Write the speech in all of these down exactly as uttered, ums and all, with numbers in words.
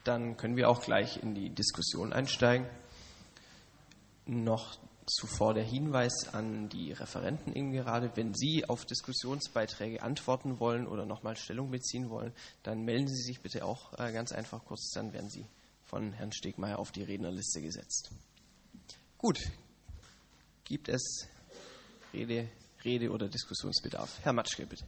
Dann können wir auch gleich in die Diskussion einsteigen. Noch zuvor der Hinweis an die Referenten eben gerade, wenn Sie auf Diskussionsbeiträge antworten wollen oder nochmal Stellung beziehen wollen, dann melden Sie sich bitte auch ganz einfach kurz, dann werden Sie von Herrn Stegmaier auf die Rednerliste gesetzt. Gut, gibt es Rede, Rede oder Diskussionsbedarf? Herr Matschke, bitte.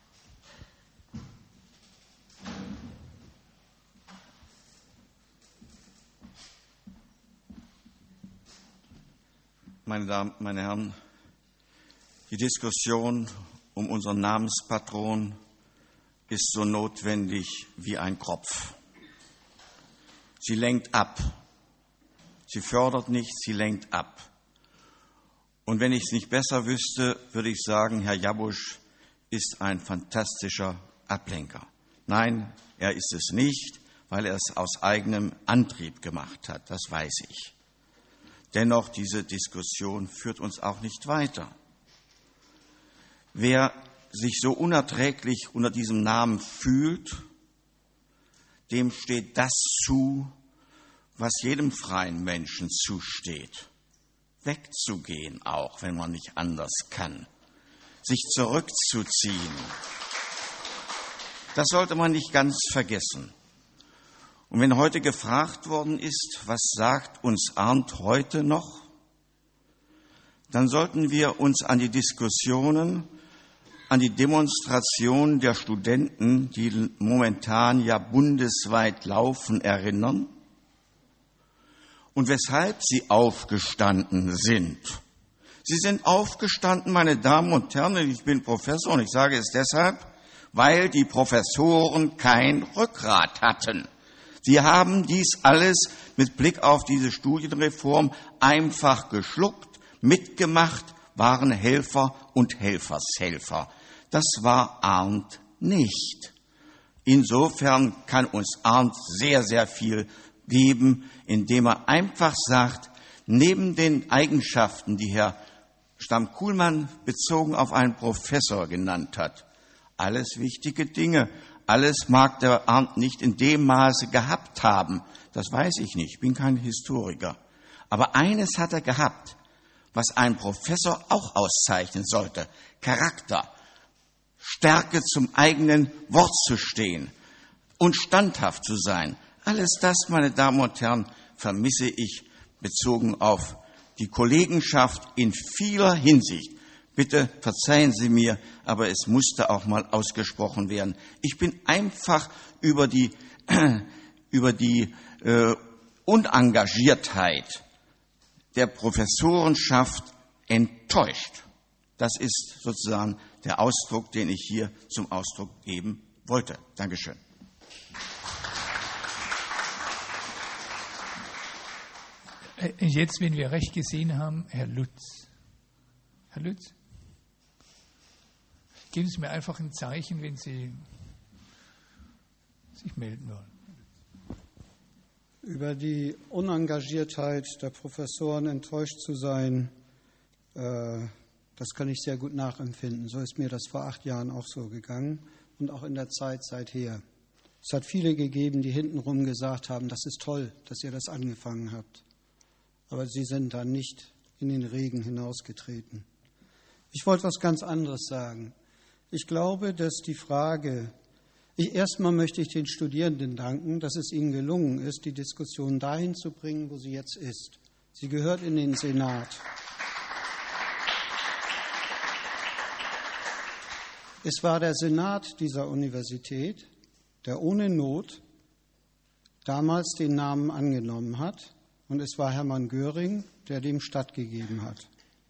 Meine Damen, meine Herren, die Diskussion um unseren Namenspatron ist so notwendig wie ein Kropf. Sie lenkt ab. Sie fördert nicht, sie lenkt ab. Und wenn ich es nicht besser wüsste, würde ich sagen, Herr Jabusch ist ein fantastischer Ablenker. Nein, er ist es nicht, weil er es aus eigenem Antrieb gemacht hat, das weiß ich. Dennoch, diese Diskussion führt uns auch nicht weiter. Wer sich so unerträglich unter diesem Namen fühlt, dem steht das zu, was jedem freien Menschen zusteht. Wegzugehen auch, wenn man nicht anders kann. Sich zurückzuziehen. Das sollte man nicht ganz vergessen. Und wenn heute gefragt worden ist, was sagt uns Arndt heute noch, dann sollten wir uns an die Diskussionen, an die Demonstrationen der Studenten, die momentan ja bundesweit laufen, erinnern und weshalb sie aufgestanden sind. Sie sind aufgestanden, meine Damen und Herren, ich bin Professor und ich sage es deshalb, weil die Professoren kein Rückgrat hatten. Sie haben dies alles mit Blick auf diese Studienreform einfach geschluckt, mitgemacht, waren Helfer und Helfershelfer. Das war Arndt nicht. Insofern kann uns Arndt sehr, sehr viel geben, indem er einfach sagt, neben den Eigenschaften, die Herr Stamm-Kuhlmann bezogen auf einen Professor genannt hat, alles wichtige Dinge. Alles mag der Arndt nicht in dem Maße gehabt haben. Das weiß ich nicht, ich bin kein Historiker. Aber eines hat er gehabt, was ein Professor auch auszeichnen sollte. Charakter, Stärke zum eigenen Wort zu stehen und standhaft zu sein. Alles das, meine Damen und Herren, vermisse ich bezogen auf die Kollegenschaft in vieler Hinsicht. Bitte verzeihen Sie mir, aber es musste auch mal ausgesprochen werden. Ich bin einfach über die, über die äh, Unengagiertheit der Professorenschaft enttäuscht. Das ist sozusagen der Ausdruck, den ich hier zum Ausdruck geben wollte. Dankeschön. Jetzt, wenn wir recht gesehen haben, Herr Lutz. Herr Lutz? Geben Sie mir einfach ein Zeichen, wenn Sie sich melden wollen. Über die Unengagiertheit der Professoren enttäuscht zu sein, äh, das kann ich sehr gut nachempfinden. So ist mir das vor acht Jahren auch so gegangen und auch in der Zeit seither. Es hat viele gegeben, die hintenrum gesagt haben, das ist toll, dass ihr das angefangen habt. Aber sie sind dann nicht in den Regen hinausgetreten. Ich wollte was ganz anderes sagen. Ich glaube, dass die Frage, ich, erstmal möchte ich den Studierenden danken, dass es ihnen gelungen ist, die Diskussion dahin zu bringen, wo sie jetzt ist. Sie gehört in den Senat. Es war der Senat dieser Universität, der ohne Not damals den Namen angenommen hat, und es war Hermann Göring, der dem stattgegeben hat.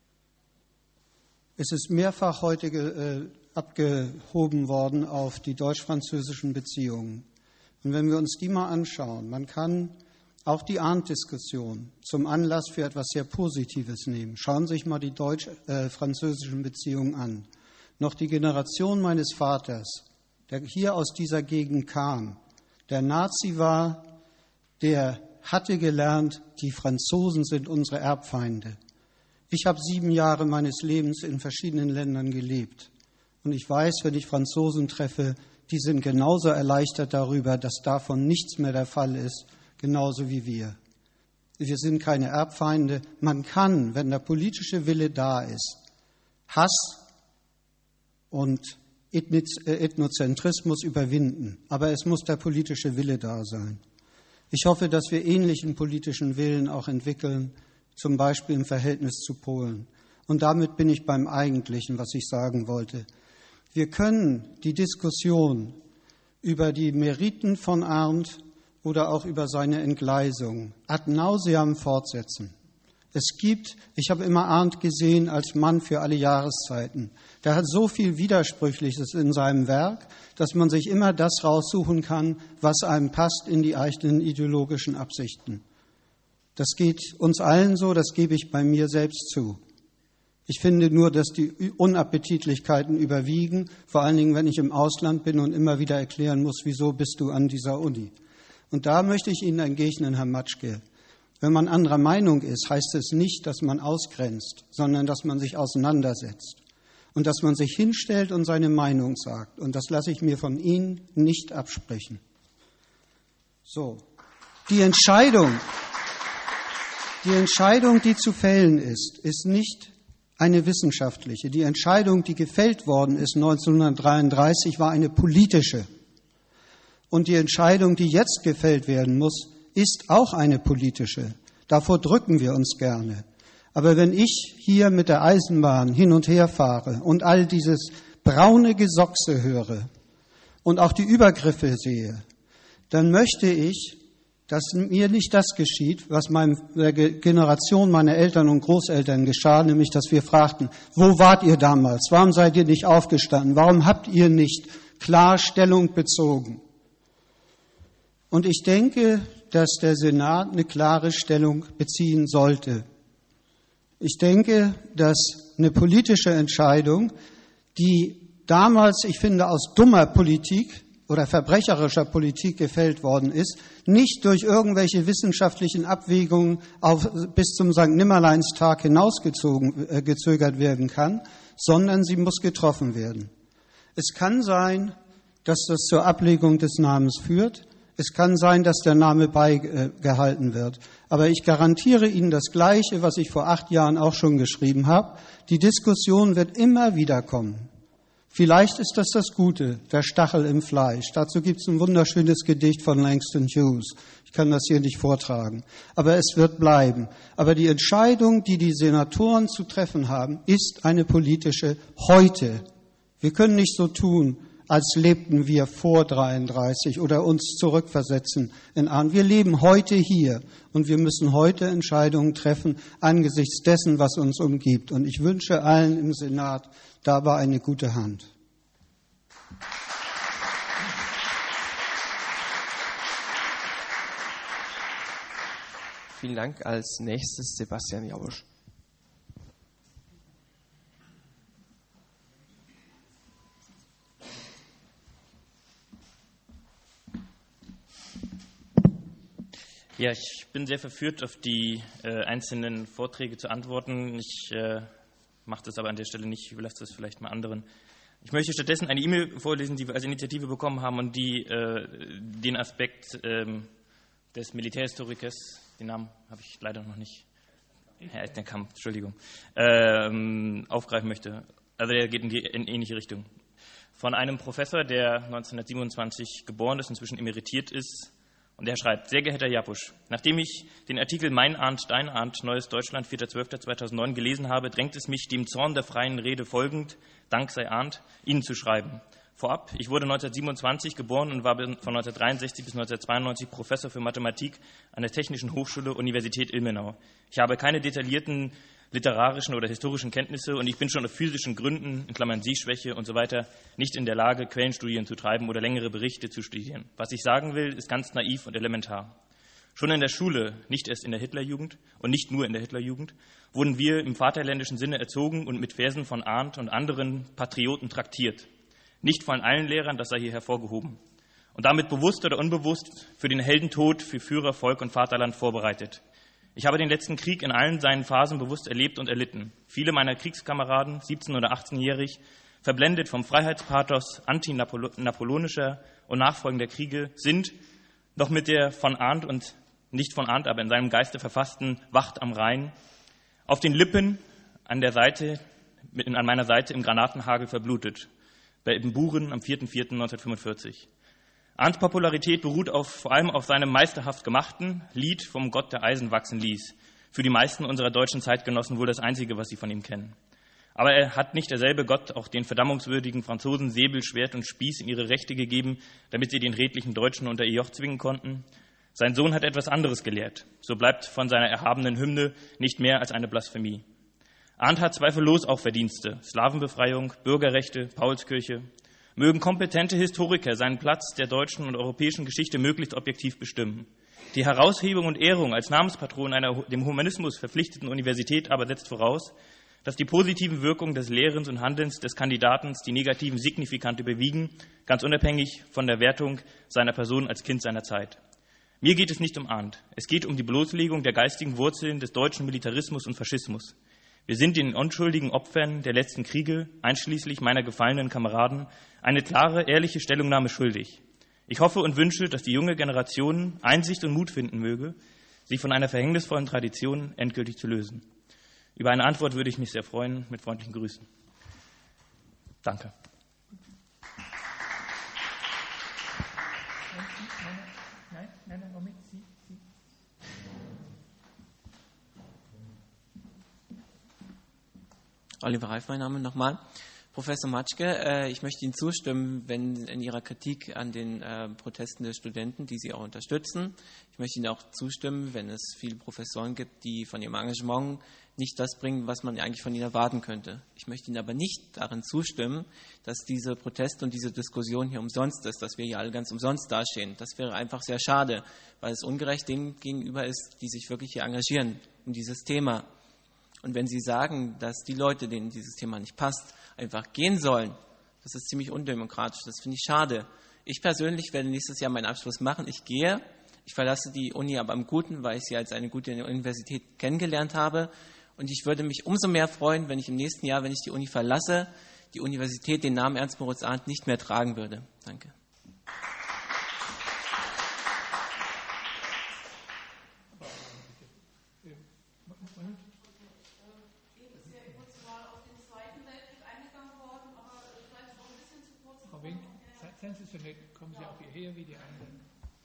Es ist mehrfach heute äh, abgehoben worden auf die deutsch-französischen Beziehungen. Und wenn wir uns die mal anschauen, man kann auch die Arndt-Diskussion zum Anlass für etwas sehr Positives nehmen. Schauen Sie sich mal die deutsch-französischen Beziehungen an. Noch die Generation meines Vaters, der hier aus dieser Gegend kam, der Nazi war, der hatte gelernt, die Franzosen sind unsere Erbfeinde. Ich habe sieben Jahre meines Lebens in verschiedenen Ländern gelebt. Und ich weiß, wenn ich Franzosen treffe, die sind genauso erleichtert darüber, dass davon nichts mehr der Fall ist, genauso wie wir. Wir sind keine Erbfeinde. Man kann, wenn der politische Wille da ist, Hass und Ethnozentrismus überwinden. Aber es muss der politische Wille da sein. Ich hoffe, dass wir ähnlichen politischen Willen auch entwickeln, zum Beispiel im Verhältnis zu Polen. Und damit bin ich beim Eigentlichen, was ich sagen wollte. Wir können die Diskussion über die Meriten von Arndt oder auch über seine Entgleisung ad nauseam fortsetzen. Es gibt, ich habe immer Arndt gesehen als Mann für alle Jahreszeiten. Der hat so viel Widersprüchliches in seinem Werk, dass man sich immer das raussuchen kann, was einem passt in die eigenen ideologischen Absichten. Das geht uns allen so, das gebe ich bei mir selbst zu. Ich finde nur, dass die Unappetitlichkeiten überwiegen, vor allen Dingen, wenn ich im Ausland bin und immer wieder erklären muss, wieso bist du an dieser Uni. Und da möchte ich Ihnen entgegnen, Herr Matschke. Wenn man anderer Meinung ist, heißt es nicht, dass man ausgrenzt, sondern dass man sich auseinandersetzt und dass man sich hinstellt und seine Meinung sagt. Und das lasse ich mir von Ihnen nicht absprechen. So, die Entscheidung, die Entscheidung, die zu fällen ist, ist nicht eine wissenschaftliche. Die Entscheidung, die gefällt worden ist neunzehnhundertdreiunddreißig, war eine politische. Und die Entscheidung, die jetzt gefällt werden muss, ist auch eine politische. Davor drücken wir uns gerne. Aber wenn ich hier mit der Eisenbahn hin und her fahre und all dieses braune Gesochse höre und auch die Übergriffe sehe, dann möchte ich, dass mir nicht das geschieht, was meinem, der Generation meiner Eltern und Großeltern geschah, nämlich, dass wir fragten, wo wart ihr damals? Warum seid ihr nicht aufgestanden? Warum habt ihr nicht klar Stellung bezogen? Und ich denke, dass der Senat eine klare Stellung beziehen sollte. Ich denke, dass eine politische Entscheidung, die damals, ich finde, aus dummer Politik oder verbrecherischer Politik gefällt worden ist, nicht durch irgendwelche wissenschaftlichen Abwägungen auf, bis zum Sankt Nimmerleinstag hinausgezogen, äh, gezögert werden kann, sondern sie muss getroffen werden. Es kann sein, dass das zur Ablegung des Namens führt. Es kann sein, dass der Name beigehalten wird. Aber ich garantiere Ihnen das Gleiche, was ich vor acht Jahren auch schon geschrieben habe. Die Diskussion wird immer wieder kommen. Vielleicht ist das das Gute, der Stachel im Fleisch. Dazu gibt es ein wunderschönes Gedicht von Langston Hughes. Ich kann das hier nicht vortragen. Aber es wird bleiben. Aber die Entscheidung, die die Senatoren zu treffen haben, ist eine politische heute. Wir können nicht so tun, als lebten wir vor dreiunddreißig oder uns zurückversetzen in Arndt. Wir leben heute hier und wir müssen heute Entscheidungen treffen angesichts dessen, was uns umgibt. Und ich wünsche allen im Senat dabei eine gute Hand. Vielen Dank. Als nächstes Sebastian Jausch. Ja, ich bin sehr verführt, auf die äh, einzelnen Vorträge zu antworten. Ich äh, mache das aber an der Stelle nicht, ich überlasse das vielleicht mal anderen. Ich möchte stattdessen eine E-Mail vorlesen, die wir als Initiative bekommen haben und die äh, den Aspekt äh, des Militärhistorikers, den Namen habe ich leider noch nicht, Herr Eitnerkamp, Entschuldigung, äh, aufgreifen möchte. Also der geht in, die, in ähnliche Richtung. Von einem Professor, der neunzehnhundertsiebenundzwanzig geboren ist, inzwischen emeritiert ist. Und er schreibt, sehr geehrter Japusch, nachdem ich den Artikel Mein Arndt, Dein Arndt, Neues Deutschland, vierter zwölfter zweitausendneun gelesen habe, drängt es mich, dem Zorn der freien Rede folgend, Dank sei Arndt, Ihnen zu schreiben. Vorab, ich wurde neunzehnhundertsiebenundzwanzig geboren und war von neunzehnhundertdreiundsechzig bis neunzehnhundertzweiundneunzig Professor für Mathematik an der Technischen Hochschule Universität Ilmenau. Ich habe keine detaillierten literarischen oder historischen Kenntnisse und ich bin schon aus physischen Gründen, in Klammern Sehschwäche und so weiter, nicht in der Lage, Quellenstudien zu treiben oder längere Berichte zu studieren. Was ich sagen will, ist ganz naiv und elementar. Schon in der Schule, nicht erst in der Hitlerjugend und nicht nur in der Hitlerjugend, wurden wir im vaterländischen Sinne erzogen und mit Versen von Arndt und anderen Patrioten traktiert. Nicht von allen Lehrern, das sei hier hervorgehoben. Und damit bewusst oder unbewusst für den Heldentod, für Führer, Volk und Vaterland vorbereitet. Ich habe den letzten Krieg in allen seinen Phasen bewusst erlebt und erlitten. Viele meiner Kriegskameraden, siebzehn- oder achtzehnjährig, verblendet vom Freiheitspathos anti-napoleonischer und nachfolgender Kriege, sind noch mit der von Arndt und nicht von Arndt, aber in seinem Geiste verfassten Wacht am Rhein auf den Lippen an der Seite, an meiner Seite im Granatenhagel verblutet, bei Ibbenburen am vierten vierten neunzehnhundertfünfundvierzig. Arndts Popularität beruht auf, vor allem auf seinem meisterhaft gemachten Lied vom Gott der Eisen wachsen ließ. Für die meisten unserer deutschen Zeitgenossen wohl das einzige, was sie von ihm kennen. Aber er hat nicht derselbe Gott auch den verdammungswürdigen Franzosen Säbel, Schwert und Spieß in ihre Rechte gegeben, damit sie den redlichen Deutschen unter ihr Joch zwingen konnten? Sein Sohn hat etwas anderes gelehrt. So bleibt von seiner erhabenen Hymne nicht mehr als eine Blasphemie. Arndt hat zweifellos auch Verdienste: Slawenbefreiung, Bürgerrechte, Paulskirche. Mögen kompetente Historiker seinen Platz der deutschen und europäischen Geschichte möglichst objektiv bestimmen. Die Heraushebung und Ehrung als Namenspatron einer dem Humanismus verpflichteten Universität aber setzt voraus, dass die positiven Wirkungen des Lehrens und Handelns des Kandidaten die negativen signifikant überwiegen, ganz unabhängig von der Wertung seiner Person als Kind seiner Zeit. Mir geht es nicht um Arndt. Es geht um die Bloßlegung der geistigen Wurzeln des deutschen Militarismus und Faschismus. Wir sind den unschuldigen Opfern der letzten Kriege, einschließlich meiner gefallenen Kameraden, eine klare, ehrliche Stellungnahme schuldig. Ich hoffe und wünsche, dass die junge Generation Einsicht und Mut finden möge, sich von einer verhängnisvollen Tradition endgültig zu lösen. Über eine Antwort würde ich mich sehr freuen. Mit freundlichen Grüßen. Danke. Nein, nein, nein, Moment, Sie, Sie. Oliver Reif, mein Name nochmal. Professor Matschke, äh, ich möchte Ihnen zustimmen, wenn in Ihrer Kritik an den äh, Protesten der Studenten, die Sie auch unterstützen. Ich möchte Ihnen auch zustimmen, wenn es viele Professoren gibt, die von ihrem Engagement nicht das bringen, was man eigentlich von ihnen erwarten könnte. Ich möchte Ihnen aber nicht darin zustimmen, dass diese Proteste und diese Diskussion hier umsonst ist, dass wir hier alle ganz umsonst dastehen. Das wäre einfach sehr schade, weil es ungerecht denen gegenüber ist, die sich wirklich hier engagieren um dieses Thema. Und wenn Sie sagen, dass die Leute, denen dieses Thema nicht passt, einfach gehen sollen, das ist ziemlich undemokratisch. Das finde ich schade. Ich persönlich werde nächstes Jahr meinen Abschluss machen. Ich gehe. Ich verlasse die Uni aber im Guten, weil ich sie als eine gute Universität kennengelernt habe. Und ich würde mich umso mehr freuen, wenn ich im nächsten Jahr, wenn ich die Uni verlasse, die Universität den Namen Ernst Moritz Arndt nicht mehr tragen würde. Danke. Seien Sie so nett, kommen Sie auch hierher wie die anderen.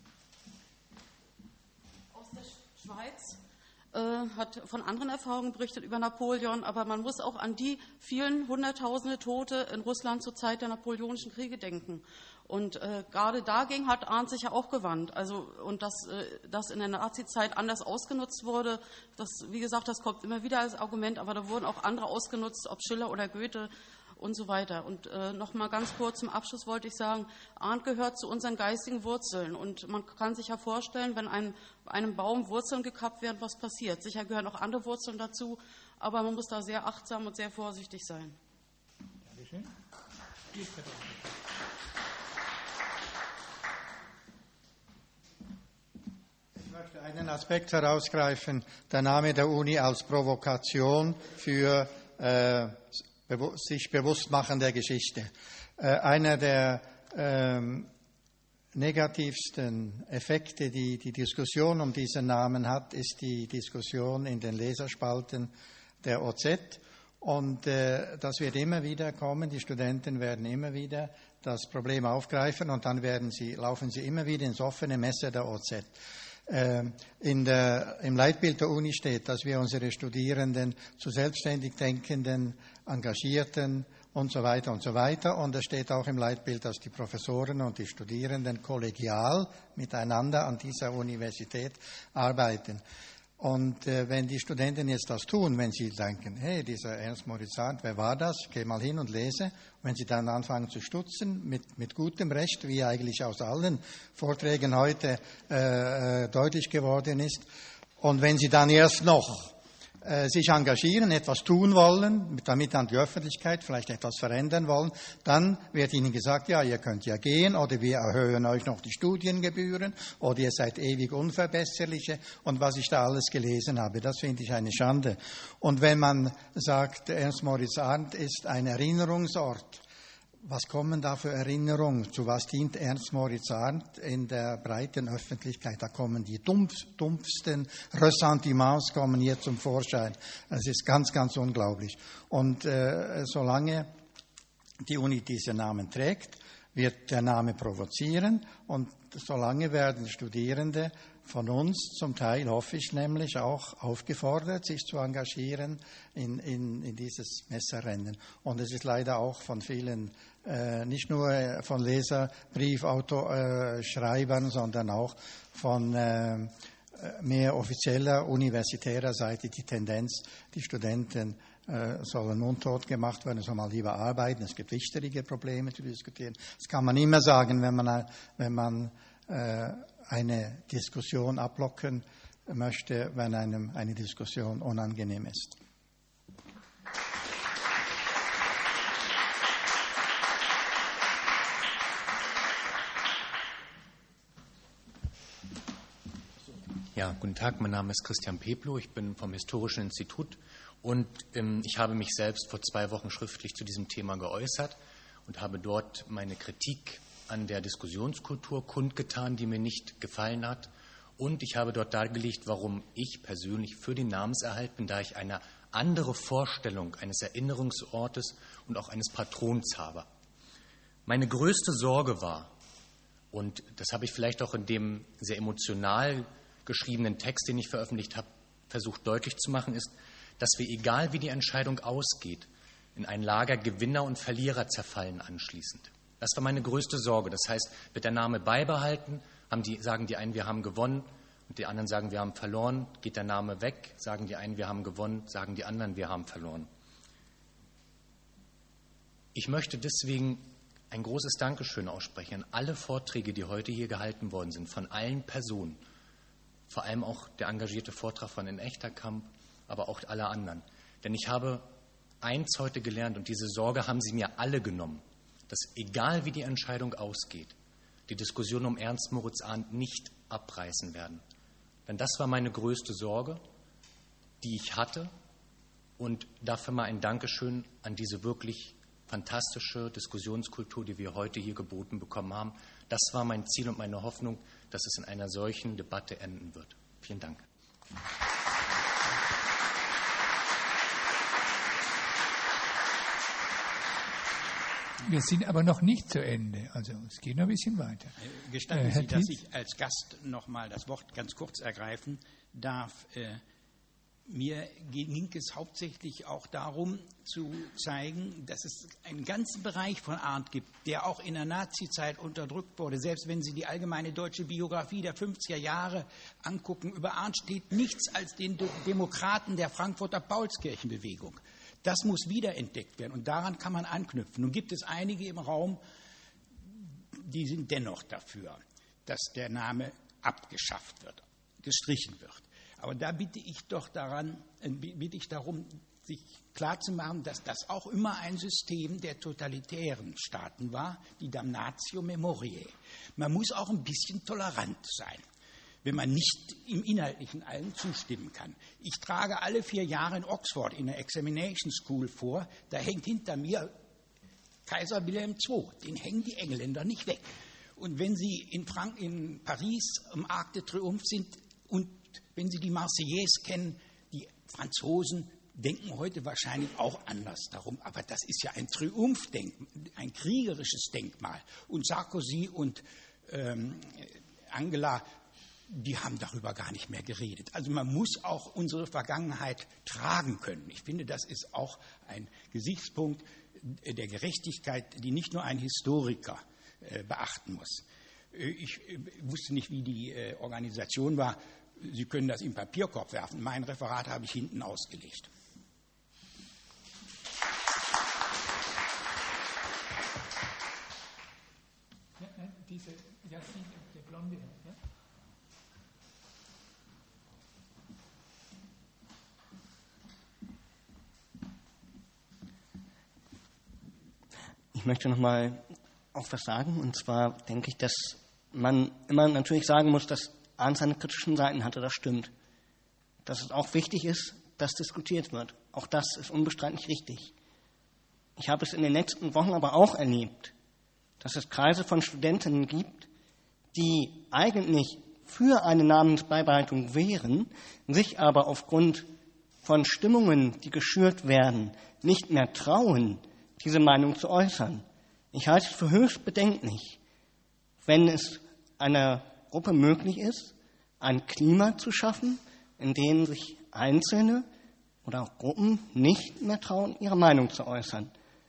Aus der Schweiz äh, hat von anderen Erfahrungen berichtet über Napoleon, aber man muss auch an die vielen Hunderttausende Tote in Russland zur Zeit der napoleonischen Kriege denken. Und äh, gerade dagegen hat Arndt sich ja auch gewandt. Also, und dass äh, das in der Nazizeit anders ausgenutzt wurde, das, wie gesagt, das kommt immer wieder als Argument, aber da wurden auch andere ausgenutzt, ob Schiller oder Goethe und so weiter. Und äh, noch mal ganz kurz zum Abschluss wollte ich sagen, Arndt gehört zu unseren geistigen Wurzeln. Und man kann sich ja vorstellen, wenn ein, einem Baum Wurzeln gekappt werden, was passiert. Sicher gehören auch andere Wurzeln dazu, aber man muss da sehr achtsam und sehr vorsichtig sein. Dankeschön. Ich möchte einen Aspekt herausgreifen, der Name der Uni als Provokation für äh, sich bewusst machen der Geschichte. Äh, einer der ähm, negativsten Effekte, die die Diskussion um diesen Namen hat, ist die Diskussion in den Leserspalten der O Z. Und äh, das wird immer wieder kommen. Die Studenten werden immer wieder das Problem aufgreifen und dann werden sie, laufen sie immer wieder ins offene Messer der O Z. In der, im Leitbild der Uni steht, dass wir unsere Studierenden zu selbstständig denkenden, engagierten und so weiter und so weiter. Und es steht auch im Leitbild, dass die Professoren und die Studierenden kollegial miteinander an dieser Universität arbeiten. Und äh, wenn die Studenten jetzt das tun, wenn sie denken, hey, dieser Ernst Moritz Arndt, wer war das? Ich gehe mal hin und lese. Wenn sie dann anfangen zu stutzen, mit, mit gutem Recht, wie eigentlich aus allen Vorträgen heute äh, deutlich geworden ist. Und wenn sie dann erst noch äh, sich engagieren, etwas tun wollen, damit an die Öffentlichkeit vielleicht etwas verändern wollen, dann wird ihnen gesagt, ja, ihr könnt ja gehen oder wir erhöhen euch noch die Studiengebühren oder ihr seid ewig Unverbesserliche und was ich da alles gelesen habe, das finde ich eine Schande. Und wenn man sagt, Ernst Moritz Arndt ist ein Erinnerungsort Was kommen da für Erinnerungen? Zu was dient Ernst Moritz Arndt in der breiten Öffentlichkeit? Da kommen die dumpf, dumpfsten Ressentiments kommen hier zum Vorschein. Es ist ganz, ganz unglaublich. Und äh, solange die Uni diesen Namen trägt, wird der Name provozieren. Und solange werden Studierende von uns zum Teil, hoffe ich nämlich, auch aufgefordert, sich zu engagieren in, in, in dieses Messerrennen. Und es ist leider auch von vielen, äh, nicht nur von Leserbriefauto-Schreibern, äh, sondern auch von äh, mehr offizieller universitärer Seite die Tendenz, die Studenten äh, sollen mundtot gemacht werden, soll mal lieber arbeiten. Es gibt wichtigere Probleme zu diskutieren. Das kann man immer sagen, wenn man, wenn man äh, eine Diskussion ablocken möchte, wenn einem eine Diskussion unangenehm ist. Ja, guten Tag, mein Name ist Christian Peplow, ich bin vom Historischen Institut und ähm, ich habe mich selbst vor zwei Wochen schriftlich zu diesem Thema geäußert und habe dort meine Kritik an der Diskussionskultur kundgetan, die mir nicht gefallen hat. Und ich habe dort dargelegt, warum ich persönlich für den Namenserhalt bin, da ich eine andere Vorstellung eines Erinnerungsortes und auch eines Patrons habe. Meine größte Sorge war, und das habe ich vielleicht auch in dem sehr emotional geschriebenen Text, den ich veröffentlicht habe, versucht deutlich zu machen, ist, dass wir, egal wie die Entscheidung ausgeht, in ein Lager Gewinner und Verlierer zerfallen anschließend. Das war meine größte Sorge. Das heißt, wird der Name beibehalten, haben die, sagen die einen, wir haben gewonnen, und die anderen sagen, wir haben verloren. Geht der Name weg, sagen die einen, wir haben gewonnen, sagen die anderen, wir haben verloren. Ich möchte deswegen ein großes Dankeschön aussprechen an alle Vorträge, die heute hier gehalten worden sind, von allen Personen. Vor allem auch der engagierte Vortrag von in Echterkamp, aber auch alle anderen. Denn ich habe eins heute gelernt, und diese Sorge haben sie mir alle genommen, dass egal wie die Entscheidung ausgeht, die Diskussion um Ernst Moritz Arndt nicht abreißen werden. Denn das war meine größte Sorge, die ich hatte. Und dafür mal ein Dankeschön an diese wirklich fantastische Diskussionskultur, die wir heute hier geboten bekommen haben. Das war mein Ziel und meine Hoffnung, dass es in einer solchen Debatte enden wird. Vielen Dank. Wir sind aber noch nicht zu Ende, also es geht noch ein bisschen weiter. Gestatten äh, Sie, dass Tietz? ich als Gast noch mal das Wort ganz kurz ergreifen darf. Äh, mir ging es hauptsächlich auch darum, zu zeigen, dass es einen ganzen Bereich von Arndt gibt, der auch in der Nazizeit unterdrückt wurde. Selbst wenn Sie die allgemeine deutsche Biografie der fünfziger Jahre angucken, über Arndt steht nichts als den Demokraten der Frankfurter Paulskirchenbewegung. Das muss wiederentdeckt werden und daran kann man anknüpfen. Nun gibt es einige im Raum, die sind dennoch dafür, dass der Name abgeschafft wird, gestrichen wird. Aber da bitte ich doch daran, bitte ich darum, sich klarzumachen, dass das auch immer ein System der totalitären Staaten war, die Damnatio Memoriae. Man muss auch ein bisschen tolerant sein, wenn man nicht im Inhaltlichen allen zustimmen kann. Ich trage alle vier Jahre in Oxford in der Examination School vor, da hängt hinter mir Kaiser Wilhelm der Zweite, den hängen die Engländer nicht weg. Und wenn Sie in, Frank- in Paris am Arc de Triomphe sind und wenn Sie die Marseillaise kennen, die Franzosen denken heute wahrscheinlich auch anders darum. Aber das ist ja ein Triumphdenkmal, ein kriegerisches Denkmal. Und Sarkozy und ähm, Angela, die haben darüber gar nicht mehr geredet. Also man muss auch unsere Vergangenheit tragen können. Ich finde, das ist auch ein Gesichtspunkt der Gerechtigkeit, die nicht nur ein Historiker äh, beachten muss. Ich äh, wusste nicht, wie die äh, Organisation war. Sie können das im Papierkorb werfen. Mein Referat habe ich hinten ausgelegt. Ja, diese, ja, der Blonde, ja? Ich möchte noch mal auch was sagen. Und zwar denke ich, dass man immer natürlich sagen muss, dass Arndt seine kritischen Seiten hatte, das stimmt. Dass es auch wichtig ist, dass diskutiert wird. Auch das ist unbestreitlich richtig. Ich habe es in den letzten Wochen aber auch erlebt, dass es Kreise von Studentinnen gibt, die eigentlich für eine Namensbeibehaltung wären, sich aber aufgrund von Stimmungen, die geschürt werden, nicht mehr trauen, diese Meinung zu äußern. Ich halte es für höchst bedenklich, wenn es einer Gruppe möglich ist, ein Klima zu schaffen, in dem sich Einzelne oder auch Gruppen nicht mehr trauen, ihre Meinung zu äußern.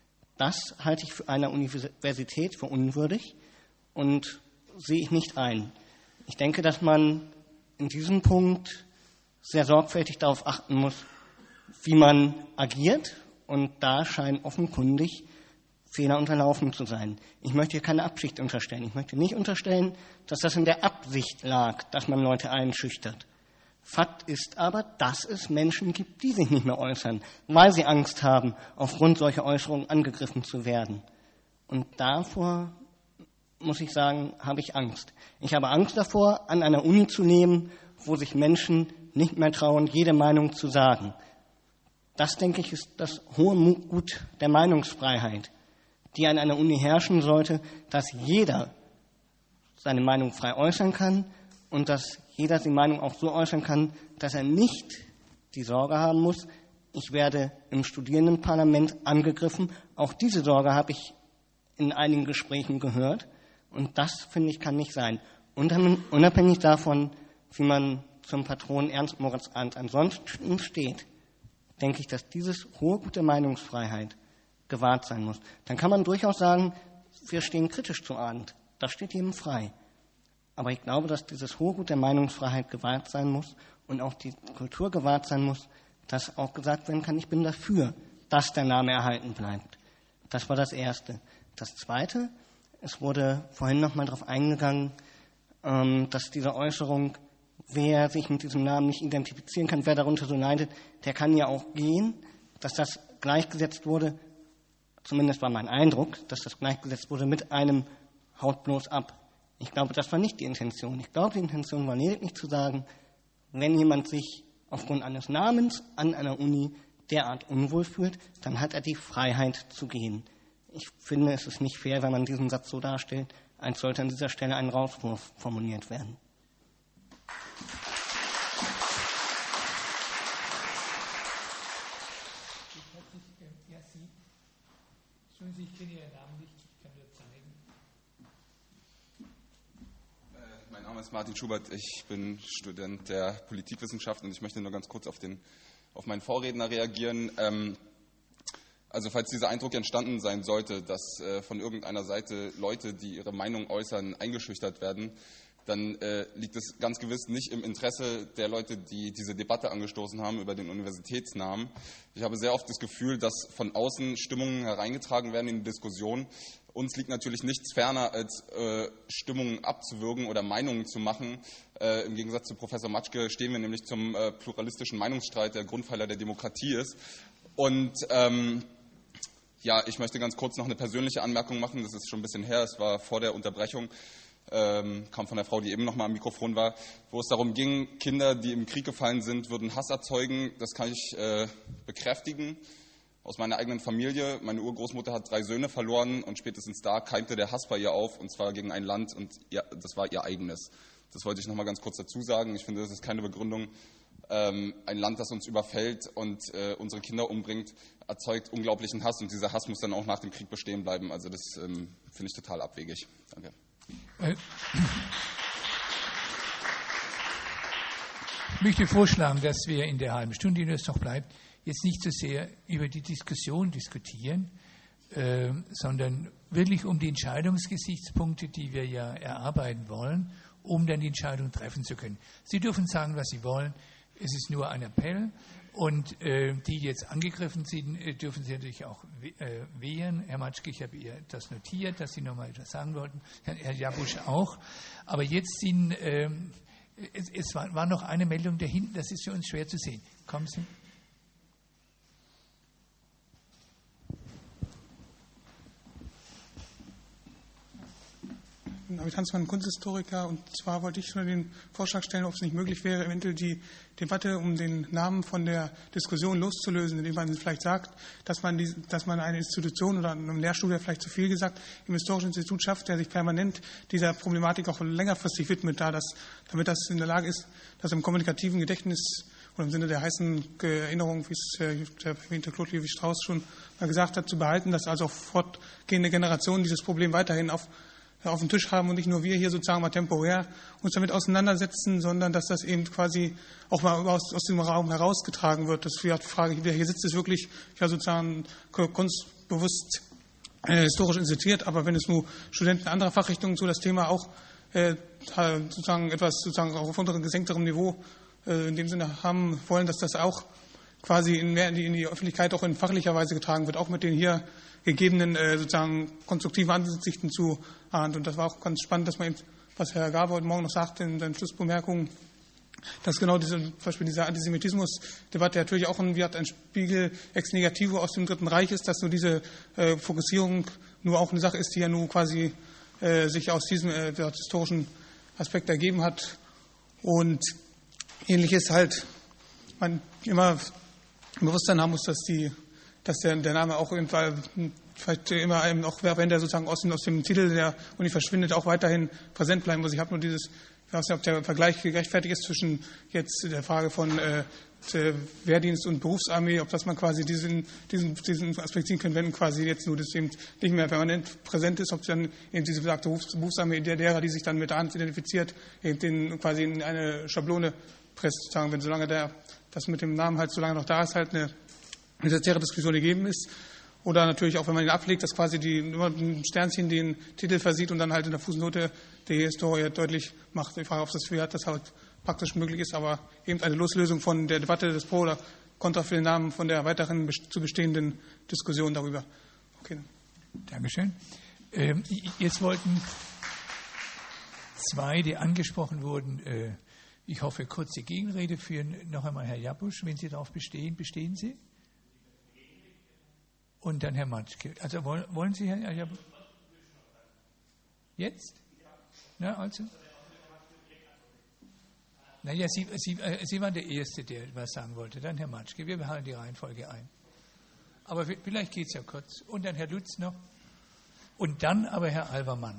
Das halte ich für eine Universität für unwürdig und sehe ich nicht ein. Ich denke, dass man in diesem Punkt sehr sorgfältig darauf achten muss, wie man agiert, und da scheinen offenkundig Fehler unterlaufen zu sein. Ich möchte hier keine Absicht unterstellen. Ich möchte nicht unterstellen, dass das in der Absicht lag, dass man Leute einschüchtert. Fakt ist aber, dass es Menschen gibt, die sich nicht mehr äußern, weil sie Angst haben, aufgrund solcher Äußerungen angegriffen zu werden. Und davor, muss ich sagen, habe ich Angst. Ich habe Angst davor, an einer Uni zu leben, wo sich Menschen nicht mehr trauen, jede Meinung zu sagen. Das, denke ich, ist das hohe Gut der Meinungsfreiheit, die an einer Uni herrschen sollte, dass jeder seine Meinung frei äußern kann und dass jeder die Meinung auch so äußern kann, dass er nicht die Sorge haben muss, ich werde im Studierendenparlament angegriffen. Auch diese Sorge habe ich in einigen Gesprächen gehört. Und das, finde ich, kann nicht sein. Unabhängig davon, wie man zum Patron Ernst Moritz Arndt ansonsten steht, denke ich, dass dieses hohe Gut der Meinungsfreiheit gewahrt sein muss. Dann kann man durchaus sagen, wir stehen kritisch zu Arndt. Das steht jedem frei. Aber ich glaube, dass dieses hohe Gut der Meinungsfreiheit gewahrt sein muss und auch die Kultur gewahrt sein muss, dass auch gesagt werden kann, ich bin dafür, dass der Name erhalten bleibt. Das war das Erste. Das Zweite, es wurde vorhin noch mal darauf eingegangen, dass diese Äußerung, wer sich mit diesem Namen nicht identifizieren kann, wer darunter so leidet, der kann ja auch gehen, dass das gleichgesetzt wurde, zumindest war mein Eindruck, dass das gleichgesetzt wurde mit einem Haut bloß ab. Ich glaube, das war nicht die Intention. Ich glaube, die Intention war lediglich zu sagen, wenn jemand sich aufgrund eines Namens an einer Uni derart unwohl fühlt, dann hat er die Freiheit zu gehen. Ich finde, es ist nicht fair, wenn man diesen Satz so darstellt, als sollte an dieser Stelle ein Rauswurf formuliert werden. Ich kenne Ihren Namen nicht, ich kann nur zeigen. Mein Name ist Martin Schubert, ich bin Student der Politikwissenschaft und ich möchte nur ganz kurz auf, den, auf meinen Vorredner reagieren. Ähm, also falls dieser Eindruck entstanden sein sollte, dass äh, von irgendeiner Seite Leute, die ihre Meinung äußern, eingeschüchtert werden, dann äh, liegt es ganz gewiss nicht im Interesse der Leute, die diese Debatte angestoßen haben über den Universitätsnamen. Ich habe sehr oft das Gefühl, dass von außen Stimmungen hereingetragen werden in die Diskussion. Uns liegt natürlich nichts ferner, als äh, Stimmungen abzuwürgen oder Meinungen zu machen. Äh, Im Gegensatz zu Professor Matschke stehen wir nämlich zum äh, pluralistischen Meinungsstreit, der Grundpfeiler der Demokratie ist. Und ähm, ja, ich möchte ganz kurz noch eine persönliche Anmerkung machen. Das ist schon ein bisschen her, es war vor der Unterbrechung. Ähm, kam von der Frau, die eben noch mal am Mikrofon war, wo es darum ging, Kinder, die im Krieg gefallen sind, würden Hass erzeugen. Das kann ich äh, bekräftigen aus meiner eigenen Familie. Meine Urgroßmutter hat drei Söhne verloren und spätestens da keimte der Hass bei ihr auf, und zwar gegen ein Land, und ja, das war ihr eigenes. Das wollte ich noch mal ganz kurz dazu sagen. Ich finde, das ist keine Begründung. Ähm, ein Land, das uns überfällt und äh, unsere Kinder umbringt, erzeugt unglaublichen Hass, und dieser Hass muss dann auch nach dem Krieg bestehen bleiben. Also das ähm, finde ich total abwegig. Danke. Ich möchte vorschlagen, dass wir in der halben Stunde, die uns noch bleibt, jetzt nicht so sehr über die Diskussion diskutieren, äh, sondern wirklich um die Entscheidungsgesichtspunkte, die wir ja erarbeiten wollen, um dann die Entscheidung treffen zu können. Sie dürfen sagen, was Sie wollen. Es ist nur ein Appell. Und äh, die jetzt angegriffen sind, äh, dürfen Sie natürlich auch äh, wehren. Herr Matschke, ich habe ihr das notiert, dass Sie nochmal etwas sagen wollten. Herr, Herr Jabusch auch. Aber jetzt sind, äh, es, es war, war noch eine Meldung da hinten, das ist für uns schwer zu sehen. Kommen Sie. David Hansmann, Kunsthistoriker. Und zwar wollte ich schon den Vorschlag stellen, ob es nicht möglich wäre, eventuell die Debatte um den Namen von der Diskussion loszulösen, indem man vielleicht sagt, dass man, die, dass man eine Institution oder einen Lehrstuhl, der vielleicht zu viel gesagt, im Historischen Institut schafft, der sich permanent dieser Problematik auch längerfristig widmet, da das, damit das in der Lage ist, dass im kommunikativen Gedächtnis oder im Sinne der heißen Erinnerung, wie es der erwähnte Claude Lévi-Strauss schon mal gesagt hat, zu behalten, dass also auch fortgehende Generationen dieses Problem weiterhin auf, auf dem Tisch haben und nicht nur wir hier sozusagen mal temporär uns damit auseinandersetzen, sondern dass das eben quasi auch mal aus, aus dem Raum herausgetragen wird. Das ist die Frage, wer hier sitzt, ist wirklich ja sozusagen kunstbewusst äh, historisch instituiert, aber wenn es nur Studenten anderer Fachrichtungen zu das Thema auch äh, sozusagen etwas sozusagen auf unterem gesenkterem Niveau in dem Sinne haben wollen, dass das auch quasi in mehr in die, in die Öffentlichkeit auch in fachlicher Weise getragen wird, auch mit den hier gegebenen äh, sozusagen konstruktiven Ansichten zu ahnt. Und das war auch ganz spannend, dass man eben, was Herr Gaber heute Morgen noch sagte in seinen Schlussbemerkungen, dass genau diese, zum Beispiel diese Antisemitismus-Debatte natürlich auch ein, wie hat ein Spiegel ex negativo aus dem Dritten Reich ist, dass nur diese äh, Fokussierung nur auch eine Sache ist, die ja nur quasi äh, sich aus diesem äh, historischen Aspekt ergeben hat. Und ähnlich ist halt, man immer im Bewusstsein haben muss, dass, die, dass der, der Name auch irgendwann vielleicht immer einem, auch wenn der sozusagen aus dem, aus dem Titel der Uni verschwindet, auch weiterhin präsent bleiben muss. Ich habe nur dieses, ich weiß nicht, ob der Vergleich gerechtfertigt ist zwischen jetzt der Frage von äh, Wehrdienst und Berufsarmee, ob das man quasi diesen, diesen, diesen Aspekt ziehen können, wenn quasi jetzt nur das eben nicht mehr permanent präsent ist, ob dann eben diese besagte Berufsarmee der derer, die sich dann mit der Hand identifiziert, eben den quasi in eine Schablone presst, sagen, wenn solange der, das mit dem Namen halt, solange noch da ist, halt eine necessaire Diskussion gegeben ist. Oder natürlich auch, wenn man ihn ablegt, dass quasi die, nur ein Sternchen den Titel versieht und dann halt in der Fußnote die Historie deutlich macht. Ich frage, ob das für hat, das halt praktisch möglich ist, aber eben eine Loslösung von der Debatte des Pro oder Contra für den Namen von der weiteren zu bestehenden Diskussion darüber. Okay. Dankeschön. Ähm, jetzt wollten zwei, die angesprochen wurden, äh, ich hoffe, kurze Gegenrede führen. Noch einmal Herr Jabusch, wenn Sie darauf bestehen, bestehen Sie? Und dann Herr Matschke. Also wollen, wollen Sie, Herr Jabusch? Jetzt? Na, also? Naja, Sie, Sie, äh, Sie waren der Erste, der was sagen wollte. Dann Herr Matschke. Wir behalten die Reihenfolge ein. Aber vielleicht geht es ja kurz. Und dann Herr Lutz noch. Und dann aber Herr Alvermann.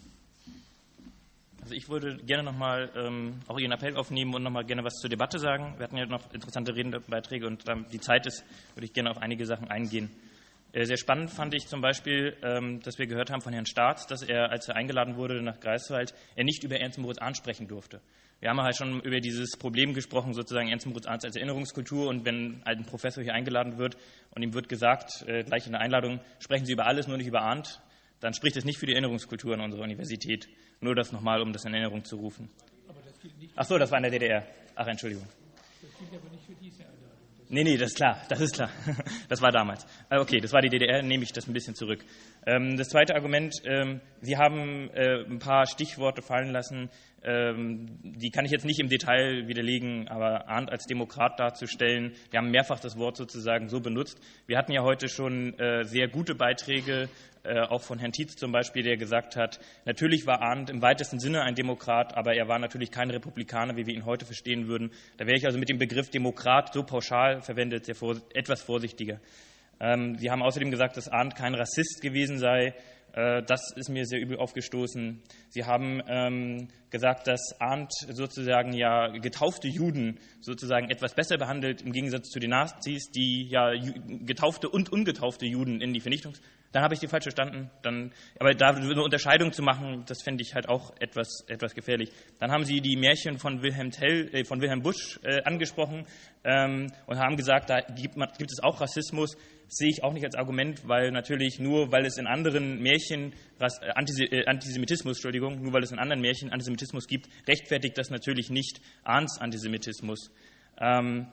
Also ich würde gerne nochmal ähm, auch Ihren Appell aufnehmen und nochmal gerne was zur Debatte sagen. Wir hatten ja noch interessante Redenbeiträge und da die Zeit ist, würde ich gerne auf einige Sachen eingehen. Äh, sehr spannend fand ich zum Beispiel, ähm, dass wir gehört haben von Herrn Staats, dass er, als er eingeladen wurde nach Greifswald, er nicht über Ernst Moritz Arndt sprechen durfte. Wir haben halt schon über dieses Problem gesprochen, sozusagen Ernst Moritz Arndt als Erinnerungskultur, und wenn ein Professor hier eingeladen wird und ihm wird gesagt, äh, gleich in der Einladung, sprechen Sie über alles, nur nicht über Arndt, dann spricht es nicht für die Erinnerungskultur an unserer Universität. Nur das nochmal, um das in Erinnerung zu rufen. Aber das gilt nicht. Ach so, das war in der D D R. Ach, Entschuldigung. Das gilt aber nicht für diese Einladung. Nee, nee, das ist klar, das ist klar. Das war damals. Okay, das war die D D R, nehme ich das ein bisschen zurück. Das zweite Argument, Sie haben ein paar Stichworte fallen lassen, die kann ich jetzt nicht im Detail widerlegen, aber Arndt als Demokrat darzustellen, wir haben mehrfach das Wort sozusagen so benutzt. Wir hatten ja heute schon sehr gute Beiträge, auch von Herrn Tietz zum Beispiel, der gesagt hat, natürlich war Arndt im weitesten Sinne ein Demokrat, aber er war natürlich kein Republikaner, wie wir ihn heute verstehen würden. Da wäre ich also mit dem Begriff Demokrat so pauschal verwendet, sehr vor, etwas vorsichtiger. Ähm, Sie haben außerdem gesagt, dass Arndt kein Rassist gewesen sei. Äh, das ist mir sehr übel aufgestoßen. Sie haben ähm, gesagt, dass Arndt sozusagen ja getaufte Juden sozusagen etwas besser behandelt, im Gegensatz zu den Nazis, die ja getaufte und ungetaufte Juden in die Vernichtungs... Dann habe ich Sie falsch verstanden. Dann, aber da eine Unterscheidung zu machen, das fände ich halt auch etwas, etwas gefährlich. Dann haben Sie die Märchen von Wilhelm Tell, äh, von Wilhelm Busch äh, angesprochen ähm, und haben gesagt, da gibt, man, gibt es auch Rassismus. Das sehe ich auch nicht als Argument, weil natürlich nur, weil es in anderen Märchen Rass, äh, Antisemitismus, Entschuldigung, nur weil es in anderen Märchen Antisemitismus gibt, rechtfertigt das natürlich nicht Arndts Antisemitismus. Ähm,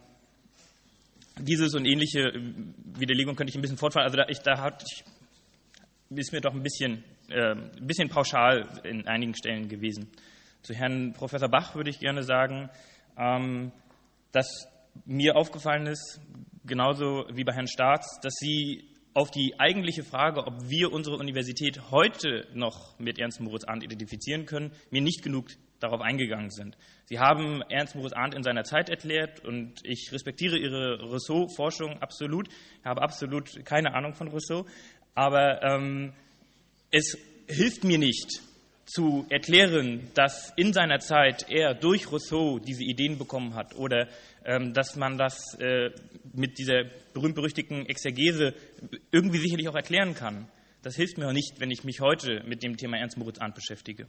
dieses und ähnliche Widerlegung könnte ich ein bisschen fortfahren. Also da, ich, da hatte ich ist mir doch ein bisschen, äh, ein bisschen pauschal in einigen Stellen gewesen. Zu Herrn Professor Bach würde ich gerne sagen, ähm, dass mir aufgefallen ist, genauso wie bei Herrn Staats, dass Sie auf die eigentliche Frage, ob wir unsere Universität heute noch mit Ernst Moritz Arndt identifizieren können, mir nicht genug darauf eingegangen sind. Sie haben Ernst Moritz Arndt in seiner Zeit erklärt und ich respektiere Ihre Rousseau-Forschung absolut. Ich habe absolut keine Ahnung von Rousseau, aber ähm, es hilft mir nicht zu erklären, dass in seiner Zeit er durch Rousseau diese Ideen bekommen hat oder ähm, dass man das äh, mit dieser berühmt-berüchtigten Exegese irgendwie sicherlich auch erklären kann. Das hilft mir auch nicht, wenn ich mich heute mit dem Thema Ernst Moritz Arndt beschäftige.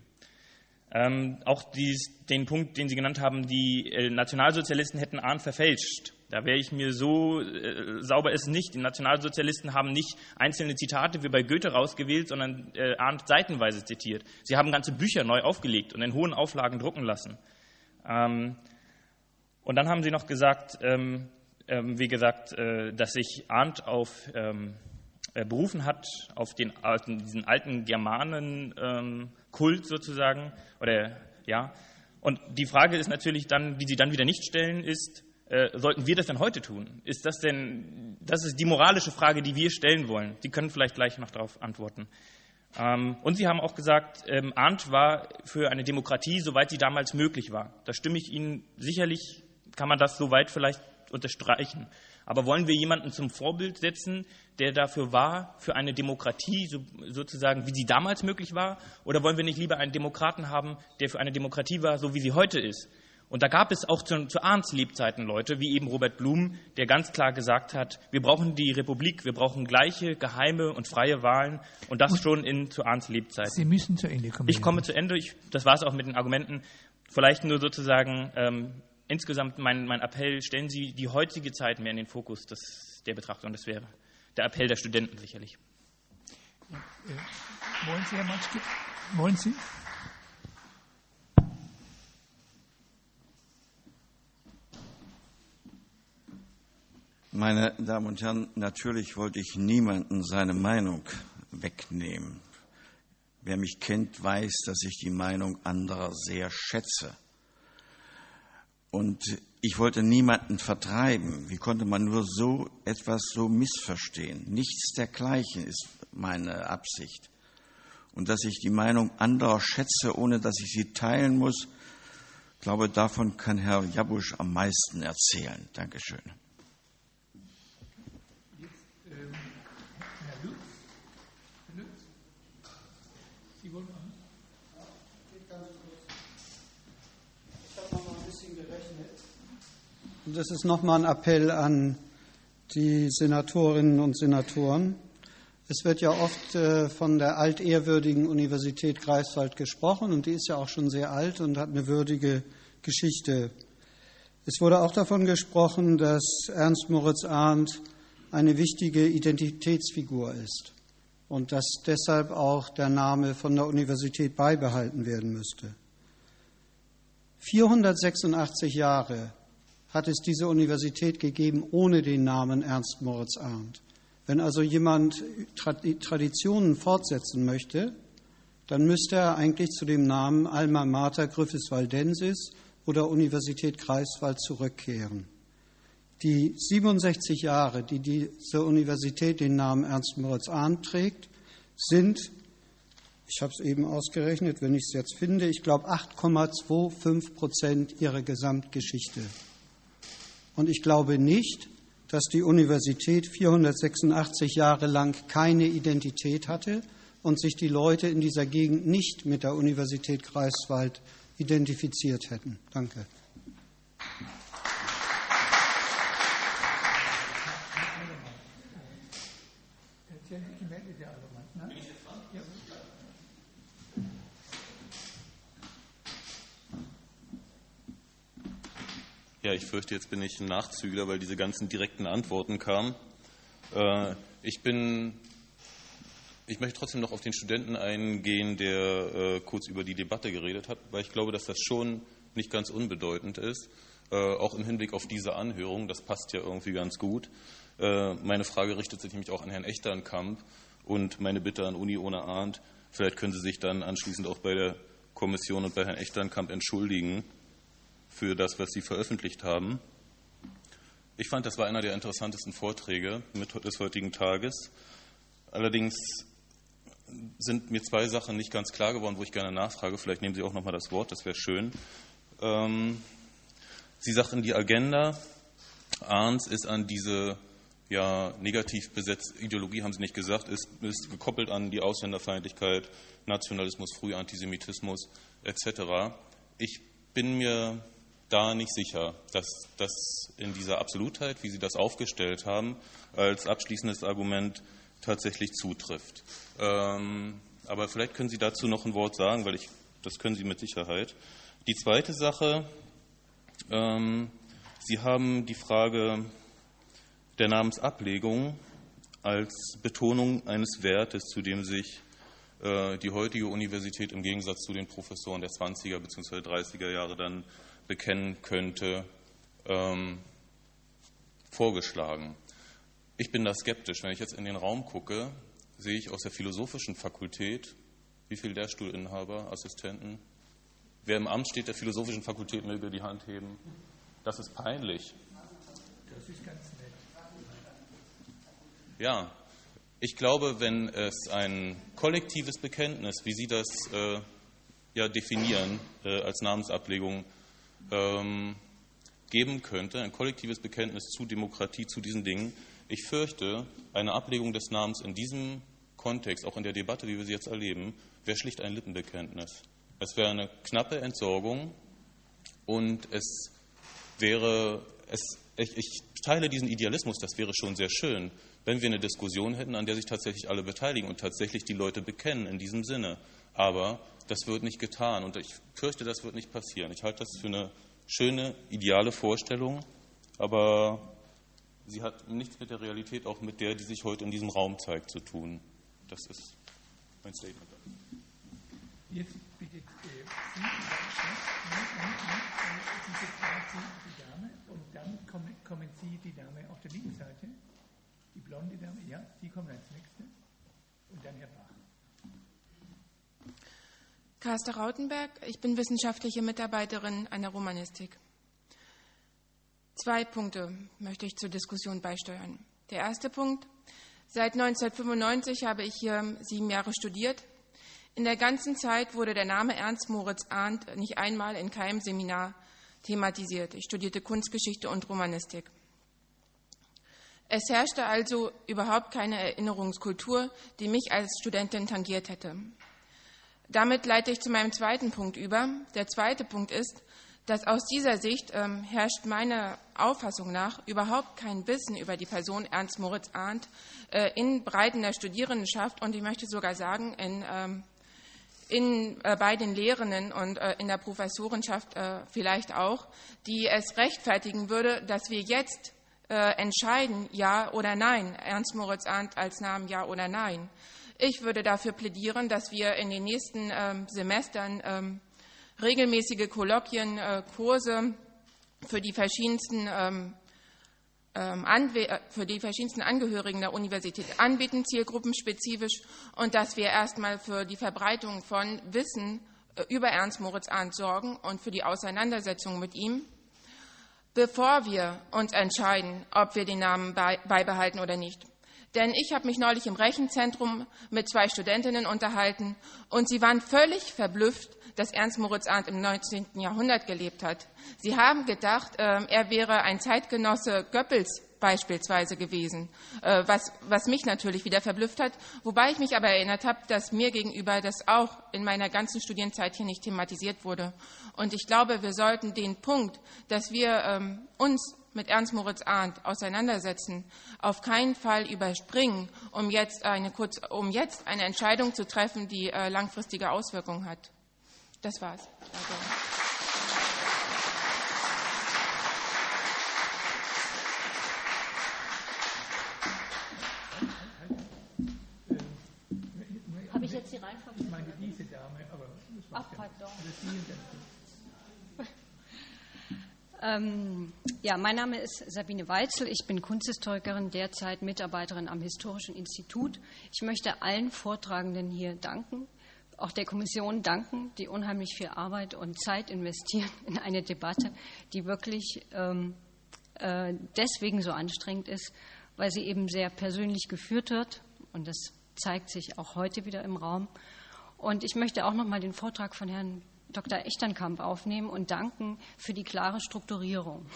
Ähm, auch dies, den Punkt, den Sie genannt haben, die äh, Nationalsozialisten hätten Arndt verfälscht. Da wäre ich mir so, äh, sauber ist es nicht. Die Nationalsozialisten haben nicht einzelne Zitate wie bei Goethe rausgewählt, sondern äh, Arndt seitenweise zitiert. Sie haben ganze Bücher neu aufgelegt und in hohen Auflagen drucken lassen. Ähm, und dann haben Sie noch gesagt, ähm, ähm, wie gesagt, äh, dass sich Arndt auf ähm, äh, berufen hat, auf den alten, diesen alten Germanen-Kult ähm, sozusagen. Oder, ja. Und die Frage ist natürlich dann, die Sie dann wieder nicht stellen, ist, Äh, sollten wir das denn heute tun? Ist das denn, das ist die moralische Frage, die wir stellen wollen. Sie können vielleicht gleich noch darauf antworten. Ähm, und Sie haben auch gesagt, ähm, Arndt war für eine Demokratie, soweit sie damals möglich war. Da stimme ich Ihnen sicherlich, kann man das soweit vielleicht unterstreichen. Aber wollen wir jemanden zum Vorbild setzen, der dafür war, für eine Demokratie so, sozusagen, wie sie damals möglich war? Oder wollen wir nicht lieber einen Demokraten haben, der für eine Demokratie war, so wie sie heute ist? Und da gab es auch zu, zu Arndts Lebzeiten Leute, wie eben Robert Blum, der ganz klar gesagt hat, wir brauchen die Republik, wir brauchen gleiche, geheime und freie Wahlen und das schon in, zu Arndts Lebzeiten. Sie müssen zu Ende kommen. Ich komme zu Ende, ich, das war es auch mit den Argumenten. Vielleicht nur sozusagen ähm, insgesamt mein, mein Appell, stellen Sie die heutige Zeit mehr in den Fokus des, der Betrachtung. Das wäre der Appell der Studenten sicherlich. Ja, äh, wollen Sie, Herr Matschke? Wollen Sie? Meine Damen und Herren, natürlich wollte ich niemandem seine Meinung wegnehmen. Wer mich kennt, weiß, dass ich die Meinung anderer sehr schätze. Und ich wollte niemanden vertreiben. Wie konnte man nur so etwas so missverstehen? Nichts dergleichen ist meine Absicht. Und dass ich die Meinung anderer schätze, ohne dass ich sie teilen muss, glaube, davon kann Herr Jabusch am meisten erzählen. Dankeschön. Das ist nochmal ein Appell an die Senatorinnen und Senatoren. Es wird ja oft äh, von der altehrwürdigen Universität Greifswald gesprochen und die ist ja auch schon sehr alt und hat eine würdige Geschichte. Es wurde auch davon gesprochen, dass Ernst Moritz Arndt eine wichtige Identitätsfigur ist und dass deshalb auch der Name von der Universität beibehalten werden müsste. vierhundertsechsundachtzig Jahre hat es diese Universität gegeben ohne den Namen Ernst Moritz Arndt. Wenn also jemand Traditionen fortsetzen möchte, dann müsste er eigentlich zu dem Namen Alma Mater Griffeswaldensis oder Universität Greifswald zurückkehren. Die siebenundsechzig Jahre, die diese Universität den Namen Ernst Moritz Arndt trägt, sind, ich habe es eben ausgerechnet, wenn ich es jetzt finde, ich glaube acht Komma fünfundzwanzig Prozent ihrer Gesamtgeschichte. Und ich glaube nicht, dass die Universität vierhundertsechsundachtzig Jahre lang keine Identität hatte und sich die Leute in dieser Gegend nicht mit der Universität Greifswald identifiziert hätten. Danke. Ja, ich fürchte, jetzt bin ich ein Nachzügler, weil diese ganzen direkten Antworten kamen. Äh, ich bin, ich möchte trotzdem noch auf den Studenten eingehen, der äh, kurz über die Debatte geredet hat, weil ich glaube, dass das schon nicht ganz unbedeutend ist, äh, auch im Hinblick auf diese Anhörung. Das passt ja irgendwie ganz gut. Äh, meine Frage richtet sich nämlich auch an Herrn Echternkamp und meine Bitte an Uni ohne Arndt. Vielleicht können Sie sich dann anschließend auch bei der Kommission und bei Herrn Echternkamp entschuldigen für das, was Sie veröffentlicht haben. Ich fand, das war einer der interessantesten Vorträge des heutigen Tages. Allerdings sind mir zwei Sachen nicht ganz klar geworden, wo ich gerne nachfrage. Vielleicht nehmen Sie auch noch mal das Wort, das wäre schön. Ähm, Sie sagten, die Agenda Arndts ist an diese ja, negativ besetzte Ideologie, haben Sie nicht gesagt, ist, ist gekoppelt an die Ausländerfeindlichkeit, Nationalismus, Frühantisemitismus et cetera. Ich bin mir da nicht sicher, dass das in dieser Absolutheit, wie Sie das aufgestellt haben, als abschließendes Argument tatsächlich zutrifft. Ähm, aber vielleicht können Sie dazu noch ein Wort sagen, weil ich, das können Sie mit Sicherheit. Die zweite Sache, ähm, Sie haben die Frage der Namensablegung als Betonung eines Wertes, zu dem sich äh, die heutige Universität im Gegensatz zu den Professoren der zwanziger bzw. dreißiger Jahre dann bekennen könnte, ähm, vorgeschlagen. Ich bin da skeptisch. Wenn ich jetzt in den Raum gucke, sehe ich aus der Philosophischen Fakultät, wie viele Lehrstuhlinhaber, Assistenten? Wer im Amt steht der Philosophischen Fakultät, möge die Hand heben. Das ist peinlich. Das ist ganz nett. Ja, ich glaube, wenn es ein kollektives Bekenntnis, wie Sie das äh, ja definieren, äh, als Namensablegung ähm, geben könnte, ein kollektives Bekenntnis zu Demokratie, zu diesen Dingen, ich fürchte, eine Ablegung des Namens in diesem Kontext, auch in der Debatte, wie wir sie jetzt erleben, wäre schlicht ein Lippenbekenntnis. Es wäre eine knappe Entsorgung und es wäre, es, ich, ich teile diesen Idealismus, das wäre schon sehr schön, wenn wir eine Diskussion hätten, an der sich tatsächlich alle beteiligen und tatsächlich die Leute bekennen in diesem Sinne. Aber das wird nicht getan und ich fürchte, das wird nicht passieren. Ich halte das für eine schöne, ideale Vorstellung, aber sie hat nichts mit der Realität, auch mit der, die sich heute in diesem Raum zeigt, zu tun. Das ist mein Statement. Jetzt bitte äh, Sie, diese Frage, die Dame, und dann kommen, kommen Sie, die Dame auf der linken Seite, die blonde Dame, ja, Sie kommen als Nächste, und dann Herr Bach. Carsten Rautenberg, ich bin wissenschaftliche Mitarbeiterin an der Romanistik. Zwei Punkte möchte ich zur Diskussion beisteuern. Der erste Punkt: Seit neunzehnhundertfünfundneunzig habe ich hier sieben Jahre studiert. In der ganzen Zeit wurde der Name Ernst Moritz Arndt nicht einmal in keinem Seminar thematisiert. Ich studierte Kunstgeschichte und Romanistik. Es herrschte also überhaupt keine Erinnerungskultur, die mich als Studentin tangiert hätte. Damit leite ich zu meinem zweiten Punkt über. Der zweite Punkt ist, dass aus dieser Sicht ähm, herrscht meiner Auffassung nach überhaupt kein Wissen über die Person Ernst Moritz Arndt äh, in Breiten der Studierendenschaft und ich möchte sogar sagen, in, ähm, in, äh, bei den Lehrenden und äh, in der Professorenschaft äh, vielleicht auch, die es rechtfertigen würde, dass wir jetzt äh, entscheiden, ja oder nein, Ernst Moritz Arndt als Namen ja oder nein. Ich würde dafür plädieren, dass wir in den nächsten ähm, Semestern ähm, regelmäßige Kolloquien, äh, Kurse für die verschiedensten ähm, ähm, Anwe- für die verschiedensten Angehörigen der Universität anbieten, zielgruppenspezifisch, und dass wir erstmal für die Verbreitung von Wissen äh, über Ernst Moritz Arndt sorgen und für die Auseinandersetzung mit ihm, bevor wir uns entscheiden, ob wir den Namen bei- beibehalten oder nicht. Denn ich habe mich neulich im Rechenzentrum mit zwei Studentinnen unterhalten und sie waren völlig verblüfft, dass Ernst Moritz Arndt im neunzehnten Jahrhundert gelebt hat. Sie haben gedacht, er wäre ein Zeitgenosse Goebbels beispielsweise gewesen, was, was mich natürlich wieder verblüfft hat, wobei ich mich aber erinnert habe, dass mir gegenüber das auch in meiner ganzen Studienzeit hier nicht thematisiert wurde. Und ich glaube, wir sollten den Punkt, dass wir ähm, uns mit Ernst Moritz Arndt auseinandersetzen, auf keinen Fall überspringen, um jetzt eine, kurz, um jetzt eine Entscheidung zu treffen, die äh, langfristige Auswirkungen hat. Das war's. Danke. Habe ich jetzt die Reihenfolge? Ich meine diese Dame, aber das Ach, pardon. Ähm, ja, mein Name ist Sabine Weitzel. Ich bin Kunsthistorikerin, derzeit Mitarbeiterin am Historischen Institut. Ich möchte allen Vortragenden hier danken, auch der Kommission danken, die unheimlich viel Arbeit und Zeit investieren in eine Debatte, die wirklich ähm, äh, deswegen so anstrengend ist, weil sie eben sehr persönlich geführt wird. Und das zeigt sich auch heute wieder im Raum. Und ich möchte auch noch mal den Vortrag von Herrn Doktor Echternkamp aufnehmen und danken für die klare Strukturierung.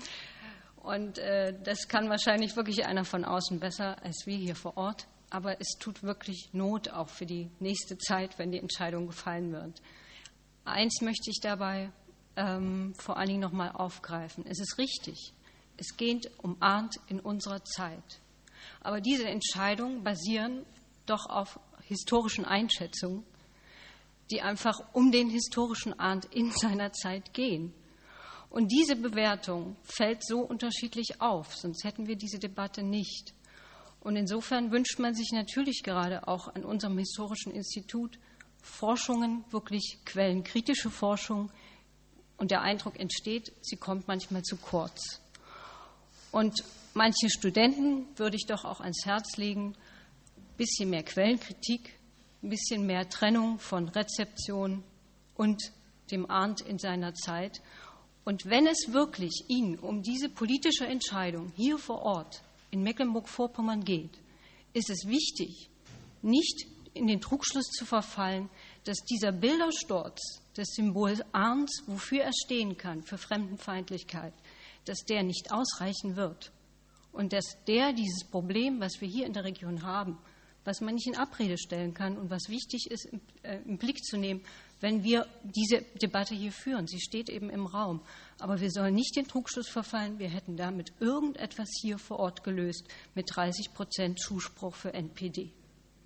Und äh, das kann wahrscheinlich wirklich einer von außen besser als wir hier vor Ort. Aber es tut wirklich Not auch für die nächste Zeit, wenn die Entscheidung gefallen wird. Eins möchte ich dabei ähm, vor allen Dingen noch mal aufgreifen. Es ist richtig, es geht um Arndt in unserer Zeit. Aber diese Entscheidungen basieren doch auf historischen Einschätzungen, die einfach um den historischen Arndt in seiner Zeit gehen. Und diese Bewertung fällt so unterschiedlich auf, sonst hätten wir diese Debatte nicht. Und insofern wünscht man sich natürlich gerade auch an unserem Historischen Institut Forschungen, wirklich quellenkritische Forschung. Und der Eindruck entsteht, sie kommt manchmal zu kurz. Und manche Studenten würde ich doch auch ans Herz legen, ein bisschen mehr Quellenkritik, ein bisschen mehr Trennung von Rezeption und dem Arndt in seiner Zeit. Und wenn es wirklich Ihnen um diese politische Entscheidung hier vor Ort in Mecklenburg-Vorpommern geht, ist es wichtig, nicht in den Trugschluss zu verfallen, dass dieser Bildersturz des Symbols Arndts, wofür er stehen kann, für Fremdenfeindlichkeit, dass der nicht ausreichen wird und dass der dieses Problem, was wir hier in der Region haben, was man nicht in Abrede stellen kann und was wichtig ist, im, äh, im Blick zu nehmen, wenn wir diese Debatte hier führen. Sie steht eben im Raum. Aber wir sollen nicht den Trugschluss verfallen, wir hätten damit irgendetwas hier vor Ort gelöst mit dreißig Prozent Zuspruch für N P D.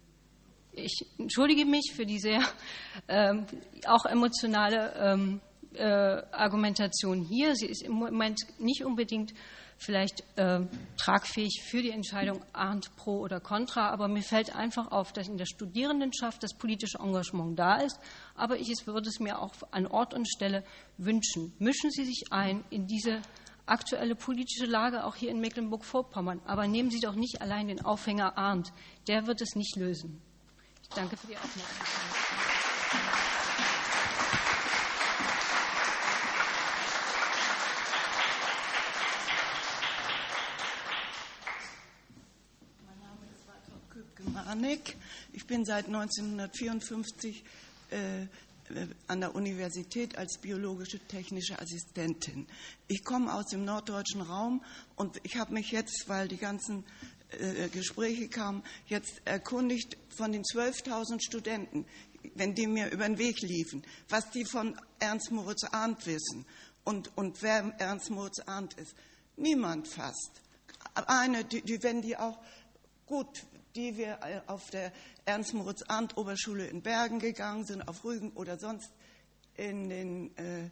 Ich entschuldige mich für die sehr ähm, auch emotionale ähm, äh, Argumentation hier. Sie ist im Moment nicht unbedingt vielleicht äh, tragfähig für die Entscheidung Arndt pro oder contra, aber mir fällt einfach auf, dass in der Studierendenschaft das politische Engagement da ist, aber ich würde es mir auch an Ort und Stelle wünschen. Mischen Sie sich ein in diese aktuelle politische Lage auch hier in Mecklenburg-Vorpommern, aber nehmen Sie doch nicht allein den Aufhänger Arndt, der wird es nicht lösen. Ich danke für die Aufmerksamkeit. Ich bin seit neunzehnhundertvierundfünfzig äh, an der Universität als biologische technische Assistentin. Ich komme aus dem norddeutschen Raum und ich habe mich jetzt, weil die ganzen äh, Gespräche kamen, jetzt erkundigt von den zwölftausend Studenten, wenn die mir über den Weg liefen, was die von Ernst Moritz Arndt wissen und, und wer Ernst Moritz Arndt ist. Niemand fast. Eine, die, die wenn die auch gut, die wir auf der Ernst-Moritz-Arndt-Oberschule in Bergen gegangen sind, auf Rügen oder sonst in den äh,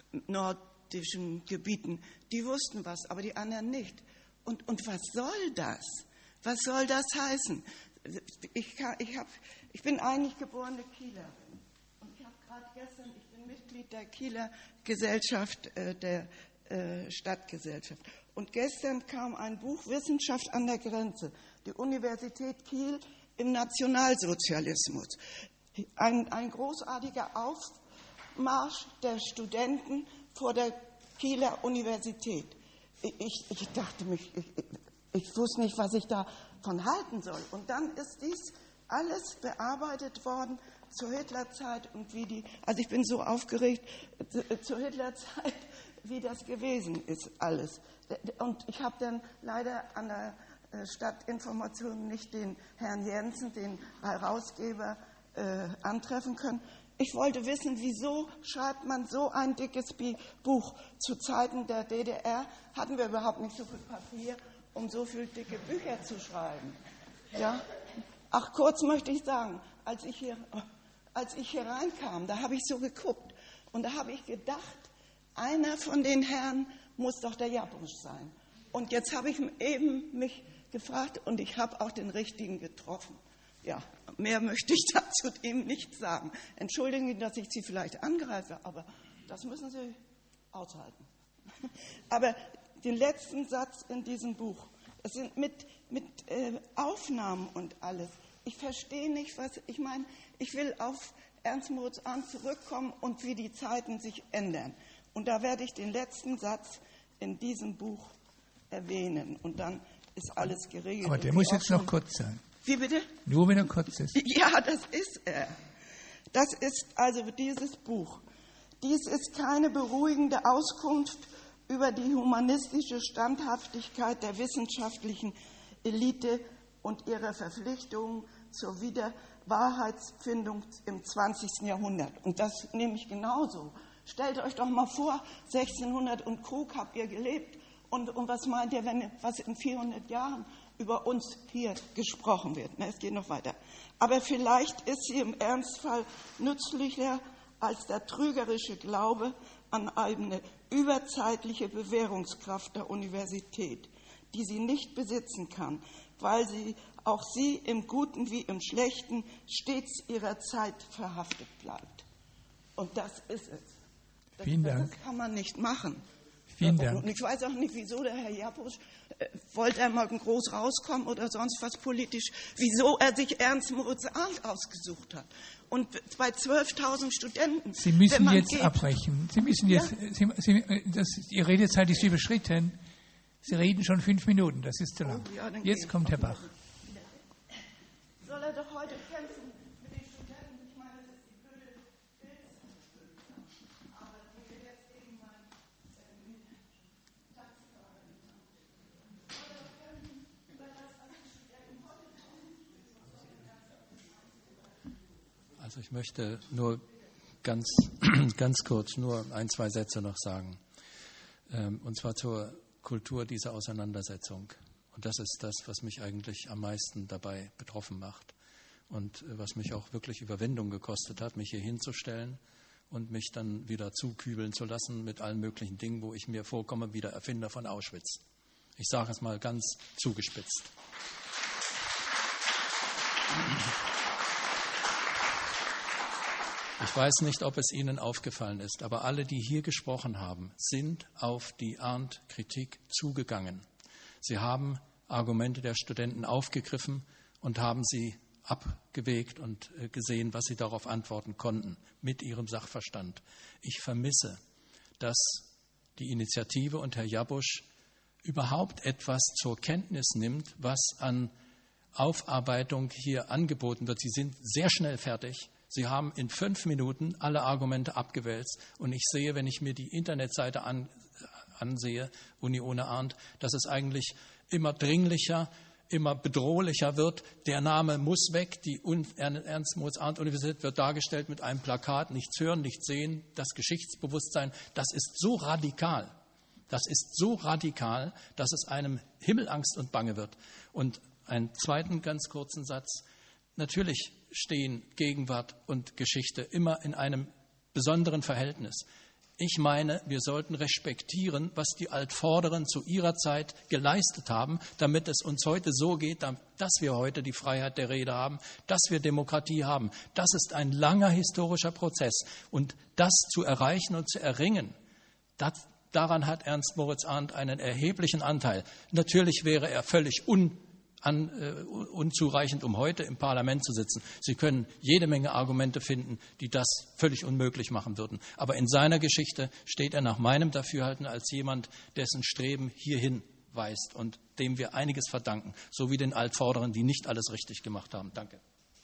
nordischen Gebieten, die wussten was, aber die anderen nicht. Und, und was soll das? Was soll das heißen? Ich, kann, ich, hab, ich bin eigentlich geborene Kielerin. Und ich habe gerade gestern, ich bin Mitglied der Kieler Gesellschaft, äh, der äh, Stadtgesellschaft. Und gestern kam ein Buch, Wissenschaft an der Grenze, die Universität Kiel im Nationalsozialismus. Ein, ein großartiger Aufmarsch der Studenten vor der Kieler Universität. Ich, ich dachte mich, ich, ich wusste nicht, was ich davon halten soll. Und dann ist dies alles bearbeitet worden zur Hitlerzeit und wie die, also ich bin so aufgeregt, zur Hitlerzeit, wie das gewesen ist alles. Und ich habe dann leider an der Stadtinformation nicht den Herrn Jensen, den Herausgeber, äh, antreffen können. Ich wollte wissen, wieso schreibt man so ein dickes Buch? Zu Zeiten der D D R hatten wir überhaupt nicht so viel Papier, um so viele dicke Bücher zu schreiben. Ja? Ach, kurz möchte ich sagen, als ich hier, als ich hier reinkam, da habe ich so geguckt und da habe ich gedacht, einer von den Herren muss doch der Jabusch sein. Und jetzt habe ich eben mich gefragt und ich habe auch den richtigen getroffen. Ja, mehr möchte ich dazu eben nicht sagen. Entschuldigen Sie, dass ich Sie vielleicht angreife, aber das müssen Sie aushalten. Aber den letzten Satz in diesem Buch, es sind mit, mit äh, Aufnahmen und alles. Ich verstehe nicht, was, ich meine, ich will auf Ernst Moritz Arndt zurückkommen und wie die Zeiten sich ändern. Und da werde ich den letzten Satz in diesem Buch erwähnen. Und dann ist alles geregelt. Aber der muss jetzt noch kurz sein. Wie bitte? Nur wenn er kurz ist. Ja, das ist er. Das ist also dieses Buch. Dies ist keine beruhigende Auskunft über die humanistische Standhaftigkeit der wissenschaftlichen Elite und ihre Verpflichtungen zur Wiederwahrheitsfindung im zwanzigsten Jahrhundert. Und das nehme ich genauso. Stellt euch doch mal vor, sechzehnhundert und Krug habt ihr gelebt. Und, und was meint ihr, wenn was in vierhundert Jahren über uns hier gesprochen wird? Na, es geht noch weiter. Aber vielleicht ist sie im Ernstfall nützlicher als der trügerische Glaube an eine überzeitliche Bewährungskraft der Universität, die sie nicht besitzen kann, weil sie auch sie im Guten wie im Schlechten stets ihrer Zeit verhaftet bleibt. Und das ist es. Das, Vielen Dank. Das kann man nicht machen. Vielen Dank. Und ich weiß auch nicht, wieso der Herr Japusch, äh, wollte er mal groß rauskommen oder sonst was politisch, wieso er sich Ernst Moritz Arndt ausgesucht hat. Und bei zwölftausend Studenten. Sie müssen jetzt geht, abbrechen. Sie müssen jetzt, ja? Sie, Sie, das, Ihre Redezeit ist überschritten. Sie reden schon fünf Minuten, das ist zu lang. Oh, ja, jetzt kommt Herr Bach. Soll er doch heute kämpfen mit den Studenten? Ich meine, das ist die blöde Bildungsbildung. Aber die wir jetzt eben mal Also ich möchte nur ganz, ganz kurz nur ein, zwei Sätze noch sagen. Und zwar zur Kultur dieser Auseinandersetzung. Und das ist das, was mich eigentlich am meisten dabei betroffen macht und was mich auch wirklich Überwindung gekostet hat, mich hier hinzustellen und mich dann wieder zukübeln zu lassen mit allen möglichen Dingen, wo ich mir vorkomme wie der Erfinder von Auschwitz. Ich sage es mal ganz zugespitzt. Ich weiß nicht, ob es Ihnen aufgefallen ist, aber alle, die hier gesprochen haben, sind auf die Arndt-Kritik zugegangen. Sie haben Argumente der Studenten aufgegriffen und haben sie abgewegt und gesehen, was sie darauf antworten konnten, mit ihrem Sachverstand. Ich vermisse, dass die Initiative und Herr Jabusch überhaupt etwas zur Kenntnis nimmt, was an Aufarbeitung hier angeboten wird. Sie sind sehr schnell fertig. Sie haben in fünf Minuten alle Argumente abgewälzt. Und ich sehe, wenn ich mir die Internetseite an, ansehe, Uni ohne Arndt, dass es eigentlich immer dringlicher, immer bedrohlicher wird. Der Name muss weg. Die Ernst-Moritz-Arndt-Universität wird dargestellt mit einem Plakat, nichts hören, nichts sehen, das Geschichtsbewusstsein. Das ist so radikal. Das ist so radikal, dass es einem Himmelangst und Bange wird. Und einen zweiten ganz kurzen Satz. Natürlich stehen Gegenwart und Geschichte immer in einem besonderen Verhältnis. Ich meine, wir sollten respektieren, was die Altvorderen zu ihrer Zeit geleistet haben, damit es uns heute so geht, dass wir heute die Freiheit der Rede haben, dass wir Demokratie haben. Das ist ein langer historischer Prozess. Und das zu erreichen und zu erringen, das, daran hat Ernst Moritz Arndt einen erheblichen Anteil. Natürlich wäre er völlig un An, äh, unzureichend, um heute im Parlament zu sitzen. Sie können jede Menge Argumente finden, die das völlig unmöglich machen würden. Aber in seiner Geschichte steht er nach meinem Dafürhalten als jemand, dessen Streben hierhin weist und dem wir einiges verdanken, so wie den Altvorderen, die nicht alles richtig gemacht haben. Danke.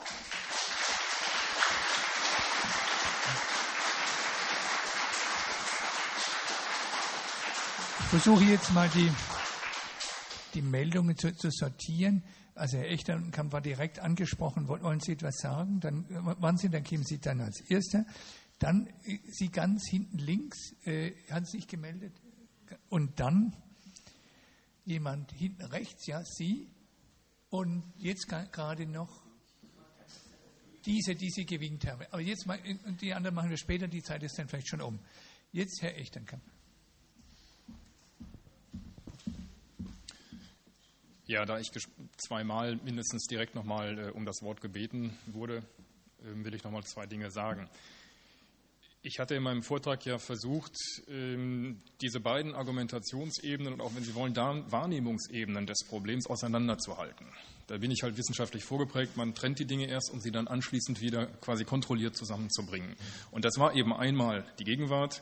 Ich versuche jetzt mal die die Meldungen zu, zu sortieren. Also Herr Echternkamp war direkt angesprochen. Wollen Sie etwas sagen? Dann wann Sie, dann kämen Sie dann als Erster. Dann Sie ganz hinten links, äh, hat sich gemeldet. Und dann jemand hinten rechts, ja, Sie. Und jetzt gerade noch diese, die Sie gewinkt haben. Aber jetzt mal, und die anderen machen wir später, die Zeit ist dann vielleicht schon um. Jetzt Herr Echternkamp. Ja, da ich zweimal mindestens direkt nochmal äh, um das Wort gebeten wurde, äh, will ich nochmal zwei Dinge sagen. Ich hatte in meinem Vortrag ja versucht, ähm, diese beiden Argumentationsebenen und auch, wenn Sie wollen, Wahrnehmungsebenen des Problems auseinanderzuhalten. Da bin ich halt wissenschaftlich vorgeprägt, man trennt die Dinge erst, um sie dann anschließend wieder quasi kontrolliert zusammenzubringen. Und das war eben einmal die Gegenwart,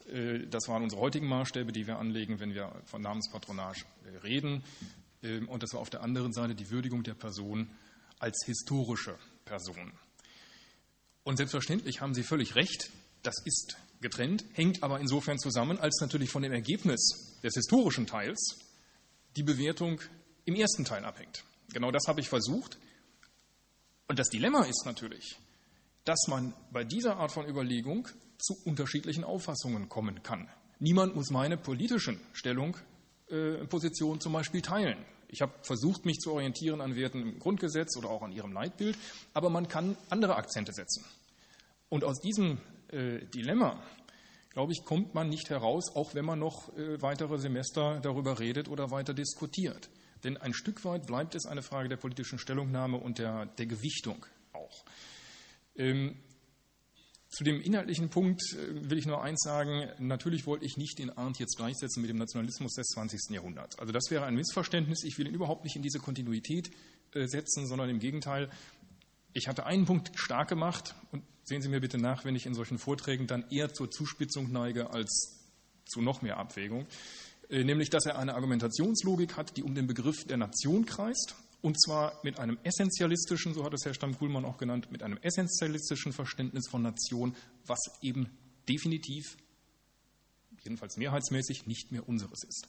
Das waren unsere heutigen Maßstäbe, die wir anlegen, wenn wir von Namenspatronage reden. Und das war auf der anderen Seite die Würdigung der Person als historische Person. Und selbstverständlich haben Sie völlig recht, das ist getrennt, hängt aber insofern zusammen, als natürlich von dem Ergebnis des historischen Teils die Bewertung im ersten Teil abhängt. Genau das habe ich versucht. Und das Dilemma ist natürlich, dass man bei dieser Art von Überlegung zu unterschiedlichen Auffassungen kommen kann. Niemand muss meine politischen Stellung, äh, Position zum Beispiel teilen. Ich habe versucht, mich zu orientieren an Werten im Grundgesetz oder auch an Ihrem Leitbild, aber man kann andere Akzente setzen. Und aus diesem äh, Dilemma, glaube ich, kommt man nicht heraus, auch wenn man noch äh, weitere Semester darüber redet oder weiter diskutiert. Denn ein Stück weit bleibt es eine Frage der politischen Stellungnahme und der, der Gewichtung auch. Ähm, Zu dem inhaltlichen Punkt will ich nur eins sagen. Natürlich wollte ich nicht den Arndt jetzt gleichsetzen mit dem Nationalismus des zwanzigsten Jahrhunderts. Also das wäre ein Missverständnis. Ich will ihn überhaupt nicht in diese Kontinuität setzen, sondern im Gegenteil. Ich hatte einen Punkt stark gemacht und sehen Sie mir bitte nach, wenn ich in solchen Vorträgen dann eher zur Zuspitzung neige als zu noch mehr Abwägung. Nämlich, dass er eine Argumentationslogik hat, die um den Begriff der Nation kreist. Und zwar mit einem essentialistischen, so hat es Herr Stamm-Kuhlmann auch genannt, mit einem essentialistischen Verständnis von Nation, was eben definitiv, jedenfalls mehrheitsmäßig, nicht mehr unseres ist.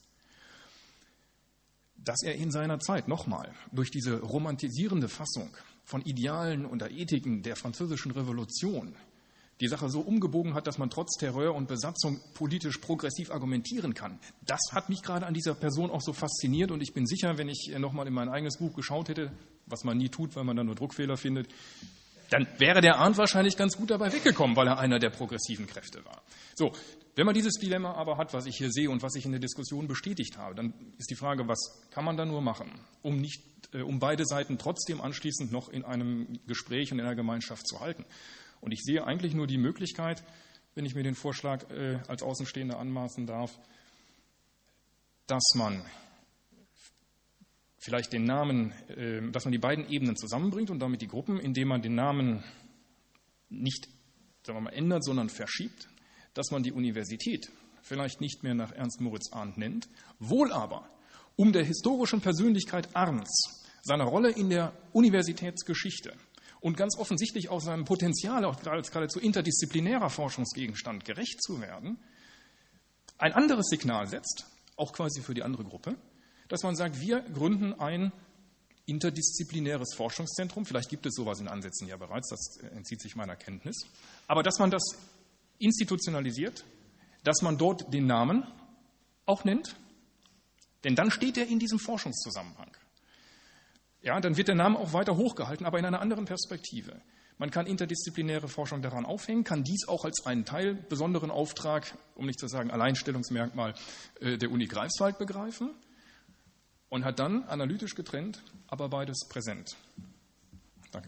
Dass er in seiner Zeit nochmal durch diese romantisierende Fassung von Idealen und der Ethiken der französischen Revolution die Sache so umgebogen hat, dass man trotz Terror und Besatzung politisch progressiv argumentieren kann. Das hat mich gerade an dieser Person auch so fasziniert und ich bin sicher, wenn ich nochmal in mein eigenes Buch geschaut hätte, was man nie tut, weil man dann nur Druckfehler findet, dann wäre der Arndt wahrscheinlich ganz gut dabei weggekommen, weil er einer der progressiven Kräfte war. So, wenn man dieses Dilemma aber hat, was ich hier sehe und was ich in der Diskussion bestätigt habe, dann ist die Frage, was kann man da nur machen, um, nicht, äh, um beide Seiten trotzdem anschließend noch in einem Gespräch und in einer Gemeinschaft zu halten. Und ich sehe eigentlich nur die Möglichkeit, wenn ich mir den Vorschlag äh, als Außenstehender anmaßen darf, dass man vielleicht den Namen, äh, dass man die beiden Ebenen zusammenbringt und damit die Gruppen, indem man den Namen nicht, sagen wir mal, ändert, sondern verschiebt, dass man die Universität vielleicht nicht mehr nach Ernst Moritz Arndt nennt, wohl aber um der historischen Persönlichkeit Arndts, seiner Rolle in der Universitätsgeschichte und ganz offensichtlich auch seinem Potenzial auch als geradezu interdisziplinärer Forschungsgegenstand gerecht zu werden, ein anderes Signal setzt, auch quasi für die andere Gruppe, dass man sagt, wir gründen ein interdisziplinäres Forschungszentrum, vielleicht gibt es sowas in Ansätzen ja bereits, das entzieht sich meiner Kenntnis, aber dass man das institutionalisiert, dass man dort den Namen auch nennt, denn dann steht er in diesem Forschungszusammenhang. Ja, dann wird der Name auch weiter hochgehalten, aber in einer anderen Perspektive. Man kann interdisziplinäre Forschung daran aufhängen, kann dies auch als einen Teil, besonderen Auftrag, um nicht zu sagen Alleinstellungsmerkmal der Uni Greifswald begreifen und hat dann analytisch getrennt, aber beides präsent. Danke.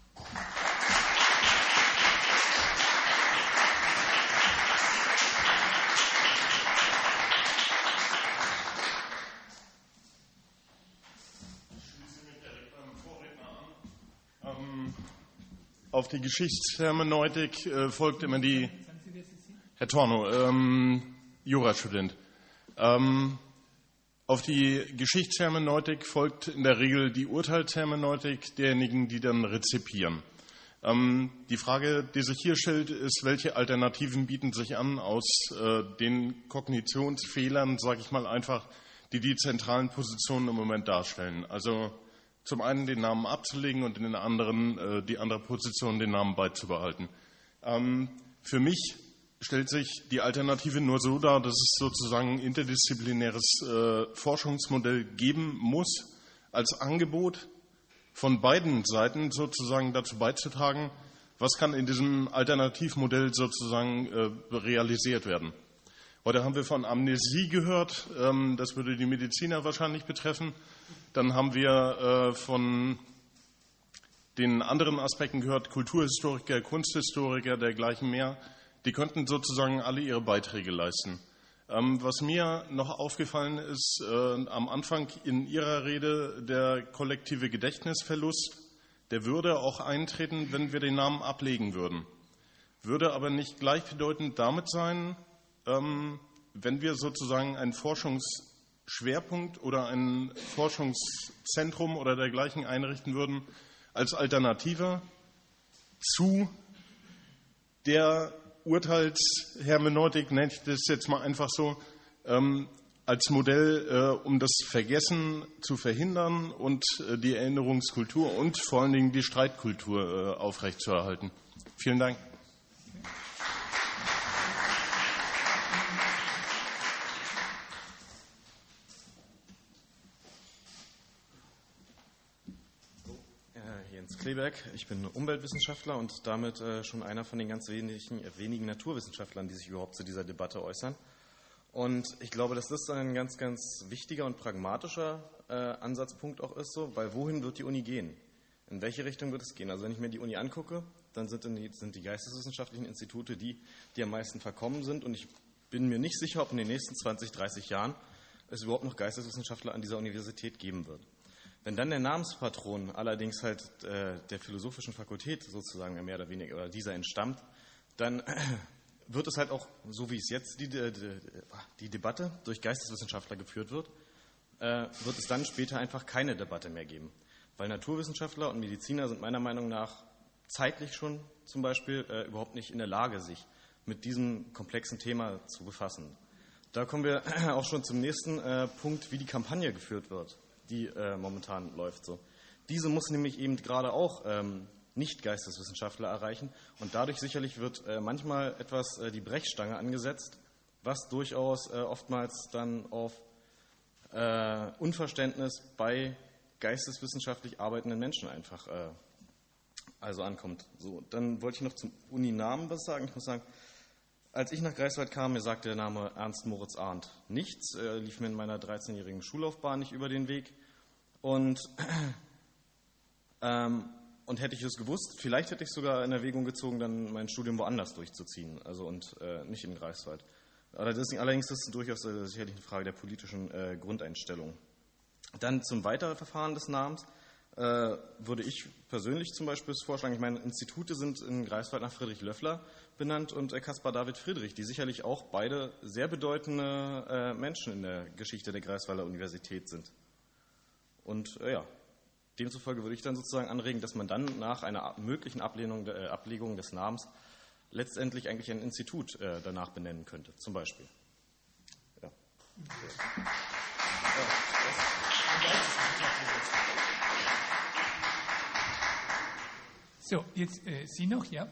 Auf die Geschichtshermeneutik äh, folgt immer die, Herr Tornow, ähm, Jurastudent. Ähm, auf die Geschichtshermeneutik folgt in der Regel die Urteilshermeneutik derjenigen, die dann rezipieren. Ähm, die Frage, die sich hier stellt, ist, welche Alternativen bieten sich an aus äh, den Kognitionsfehlern, sage ich mal einfach, die die zentralen Positionen im Moment darstellen. Also zum einen den Namen abzulegen und in den anderen, äh, die andere Position, den Namen beizubehalten. Ähm, für mich stellt sich die Alternative nur so dar, dass es sozusagen ein interdisziplinäres äh, Forschungsmodell geben muss, als Angebot von beiden Seiten sozusagen dazu beizutragen, was kann in diesem Alternativmodell sozusagen äh, realisiert werden. Heute haben wir von Amnesie gehört, ähm, das würde die Mediziner wahrscheinlich betreffen. Dann haben wir äh, von den anderen Aspekten gehört, Kulturhistoriker, Kunsthistoriker, dergleichen mehr. Die könnten sozusagen alle ihre Beiträge leisten. Ähm, was mir noch aufgefallen ist, äh, am Anfang in Ihrer Rede, der kollektive Gedächtnisverlust, der würde auch eintreten, wenn wir den Namen ablegen würden. Würde aber nicht gleichbedeutend damit sein, ähm, wenn wir sozusagen einen Forschungsschwerpunkt oder ein Forschungszentrum oder dergleichen einrichten würden, als Alternative zu der Urteilshermeneutik, nenne ich das jetzt mal einfach so, ähm, als Modell, äh, um das Vergessen zu verhindern und äh, die Erinnerungskultur und vor allen Dingen die Streitkultur äh, aufrechtzuerhalten. Vielen Dank. Jens Kleberg, ich bin Umweltwissenschaftler und damit äh, schon einer von den ganz wenigen, wenigen Naturwissenschaftlern, die sich überhaupt zu dieser Debatte äußern. Und ich glaube, dass das ein ganz, ganz wichtiger und pragmatischer äh, Ansatzpunkt auch ist, so, weil wohin wird die Uni gehen? In welche Richtung wird es gehen? Also wenn ich mir die Uni angucke, dann sind die, sind die geisteswissenschaftlichen Institute die, die am meisten verkommen sind. Und ich bin mir nicht sicher, ob in den nächsten zwanzig, dreißig Jahren es überhaupt noch Geisteswissenschaftler an dieser Universität geben wird. Wenn dann der Namenspatron allerdings halt äh, der philosophischen Fakultät sozusagen mehr oder weniger oder dieser entstammt, dann äh, wird es halt auch, so wie es jetzt die, die, die Debatte durch Geisteswissenschaftler geführt wird, äh, wird es dann später einfach keine Debatte mehr geben. Weil Naturwissenschaftler und Mediziner sind meiner Meinung nach zeitlich schon zum Beispiel äh, überhaupt nicht in der Lage, sich mit diesem komplexen Thema zu befassen. Da kommen wir auch schon zum nächsten äh, Punkt, wie die Kampagne geführt wird, die äh, momentan läuft. So. Diese muss nämlich eben gerade auch ähm, Nicht-Geisteswissenschaftler erreichen und dadurch sicherlich wird äh, manchmal etwas äh, die Brechstange angesetzt, was durchaus äh, oftmals dann auf äh, Unverständnis bei geisteswissenschaftlich arbeitenden Menschen einfach äh, also ankommt. So, dann wollte ich noch zum Uninamen was sagen. Ich muss sagen, als ich nach Greifswald kam, mir sagte der Name Ernst Moritz Arndt nichts, äh, lief mir in meiner dreizehnjährigen Schullaufbahn nicht über den Weg. Und, ähm, und hätte ich es gewusst, vielleicht hätte ich sogar in Erwägung gezogen, dann mein Studium woanders durchzuziehen, also und äh, nicht in Greifswald. Allerdings ist es durchaus äh, sicherlich eine Frage der politischen äh, Grundeinstellung. Dann zum weiteren Verfahren des Namens äh, würde ich persönlich zum Beispiel vorschlagen, ich meine, Institute sind in Greifswald nach Friedrich Löffler benannt und äh, Caspar David Friedrich, die sicherlich auch beide sehr bedeutende äh, Menschen in der Geschichte der Greifswalder Universität sind. Und äh, ja, demzufolge würde ich dann sozusagen anregen, dass man dann nach einer möglichen Ablehnung, äh, Ablegung des Namens letztendlich eigentlich ein Institut äh, danach benennen könnte, zum Beispiel. Ja. So, jetzt äh, Sie noch, ja?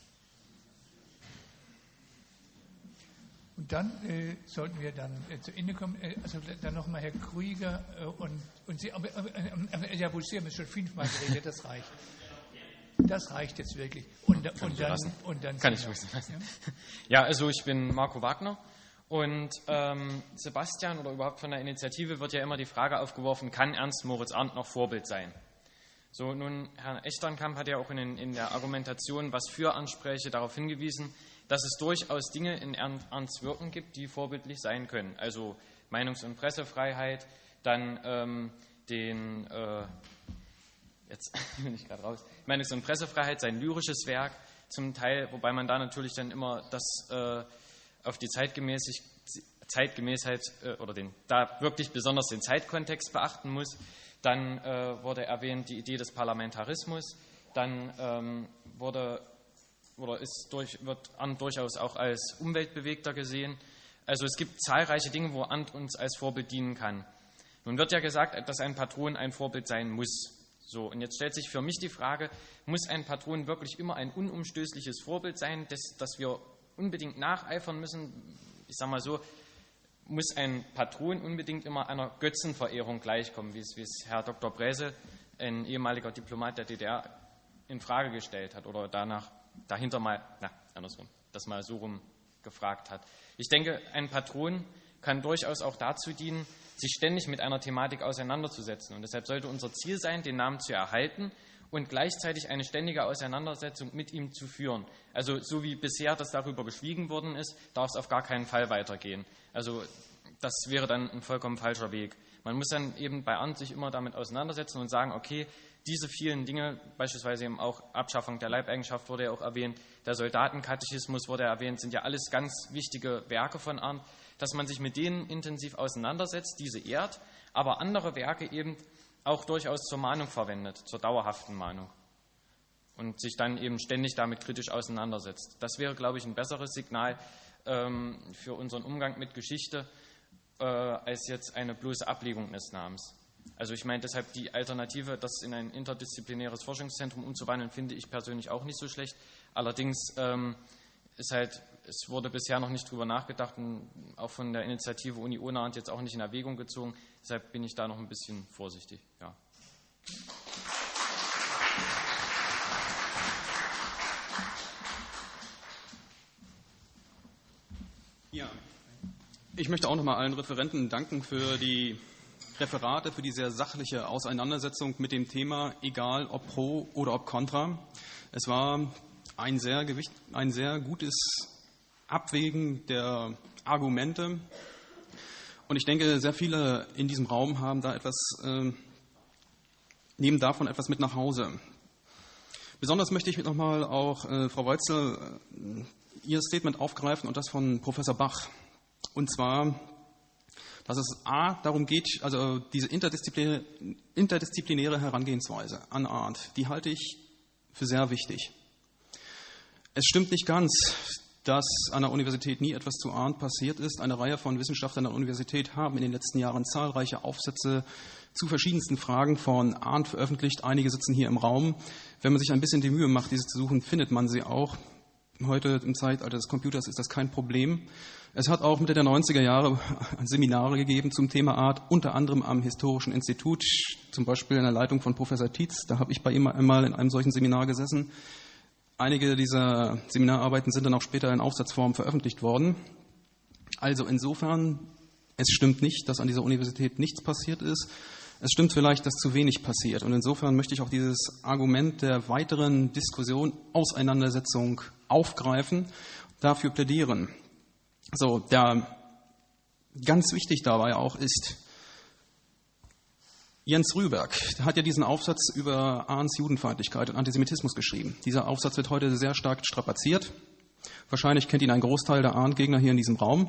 Und dann äh, sollten wir dann äh, zu Ende kommen. Äh, also dann nochmal Herr Krüger äh, und, und Sie. Aber, aber, äh, ja, wohl, Sie haben schon fünfmal geredet, das reicht. Das reicht jetzt wirklich. Und, und, dann, und dann. Kann ich wissen lassen. Ja? Ja, also ich bin Marco Wagner. Und ähm, Sebastian oder überhaupt von der Initiative wird ja immer die Frage aufgeworfen, kann Ernst Moritz Arndt noch Vorbild sein? So, nun, Herr Echternkamp hat ja auch in, in der Argumentation, was für Ansprüche, darauf hingewiesen, dass es durchaus Dinge in Ernsts Wirken gibt, die vorbildlich sein können. Also Meinungs- und Pressefreiheit, dann ähm, den, äh, jetzt bin ich gerade raus, Meinungs- und Pressefreiheit, sein lyrisches Werk zum Teil, wobei man da natürlich dann immer das äh, auf die Zeitgemäßig, Zeitgemäßheit äh, oder den, da wirklich besonders den Zeitkontext beachten muss. Dann äh, wurde erwähnt die Idee des Parlamentarismus. Dann ähm, wurde, oder ist durch, wird Arndt durchaus auch als Umweltbewegter gesehen. Also es gibt zahlreiche Dinge, wo Arndt uns als Vorbild dienen kann. Nun wird ja gesagt, dass ein Patron ein Vorbild sein muss. So, und jetzt stellt sich für mich die Frage, muss ein Patron wirklich immer ein unumstößliches Vorbild sein, das, das wir unbedingt nacheifern müssen? Ich sage mal so, muss ein Patron unbedingt immer einer Götzenverehrung gleichkommen, wie es, wie es Herr Doktor Bräse, ein ehemaliger Diplomat der D D R, in Frage gestellt hat oder danach dahinter mal, na, andersrum, das mal so rum gefragt hat. Ich denke, ein Patron kann durchaus auch dazu dienen, sich ständig mit einer Thematik auseinanderzusetzen. Und deshalb sollte unser Ziel sein, den Namen zu erhalten und gleichzeitig eine ständige Auseinandersetzung mit ihm zu führen. Also so wie bisher das darüber geschwiegen worden ist, darf es auf gar keinen Fall weitergehen. Also das wäre dann ein vollkommen falscher Weg. Man muss dann eben bei Arndt sich immer damit auseinandersetzen und sagen, okay, diese vielen Dinge, beispielsweise eben auch Abschaffung der Leibeigenschaft wurde ja auch erwähnt, der Soldatenkatechismus wurde erwähnt, sind ja alles ganz wichtige Werke von Arndt, dass man sich mit denen intensiv auseinandersetzt, diese ehrt, aber andere Werke eben auch durchaus zur Mahnung verwendet, zur dauerhaften Mahnung und sich dann eben ständig damit kritisch auseinandersetzt. Das wäre, glaube ich, ein besseres Signal ähm, für unseren Umgang mit Geschichte, äh, als jetzt eine bloße Ablegung des Namens. Also ich meine deshalb die Alternative, das in ein interdisziplinäres Forschungszentrum umzuwandeln, finde ich persönlich auch nicht so schlecht. Allerdings ähm, ist halt, es wurde bisher noch nicht drüber nachgedacht und auch von der Initiative Uni Unna jetzt auch nicht in Erwägung gezogen. Deshalb bin ich da noch ein bisschen vorsichtig. Ja. Ja, ich möchte auch noch mal allen Referenten danken für die Referate, für die sehr sachliche Auseinandersetzung mit dem Thema, egal ob pro oder ob contra. Es war ein sehr, gewicht, ein sehr gutes Abwägen der Argumente. Und ich denke, sehr viele in diesem Raum haben da etwas, äh, nehmen davon etwas mit nach Hause. Besonders möchte ich noch mal auch äh, Frau Weitzel äh, ihr Statement aufgreifen und das von Professor Bach. Und zwar, dass es A, darum geht, also diese interdisziplinäre, interdisziplinäre Herangehensweise an Arndt, die halte ich für sehr wichtig. Es stimmt nicht ganz, dass an der Universität nie etwas zu Arndt passiert ist. Eine Reihe von Wissenschaftlern an der Universität haben in den letzten Jahren zahlreiche Aufsätze zu verschiedensten Fragen von Arndt veröffentlicht. Einige sitzen hier im Raum. Wenn man sich ein bisschen die Mühe macht, diese zu suchen, findet man sie auch. Heute im Zeitalter des Computers ist das kein Problem. Es hat auch Mitte der neunziger Jahre Seminare gegeben zum Thema Arndt, unter anderem am Historischen Institut, zum Beispiel in der Leitung von Professor Tietz. Da habe ich bei ihm einmal in einem solchen Seminar gesessen. Einige dieser Seminararbeiten sind dann auch später in Aufsatzform veröffentlicht worden. Also insofern, es stimmt nicht, dass an dieser Universität nichts passiert ist. Es stimmt vielleicht, dass zu wenig passiert. Und insofern möchte ich auch dieses Argument der weiteren Diskussion, Auseinandersetzung aufgreifen, dafür plädieren. So, der ganz wichtig dabei auch ist, Jens Rüberg hat ja diesen Aufsatz über Arndts Judenfeindlichkeit und Antisemitismus geschrieben. Dieser Aufsatz wird heute sehr stark strapaziert. Wahrscheinlich kennt ihn ein Großteil der Arndt-Gegner hier in diesem Raum.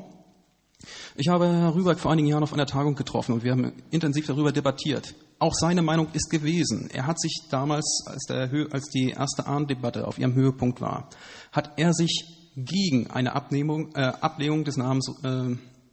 Ich habe Herrn Rüberg vor einigen Jahren auf einer Tagung getroffen und wir haben intensiv darüber debattiert. Auch seine Meinung ist gewesen. Er hat sich damals, als, der, als die erste Arndt-Debatte auf ihrem Höhepunkt war, hat er sich gegen eine Abnehmung, äh, Ablehnung des Namens äh,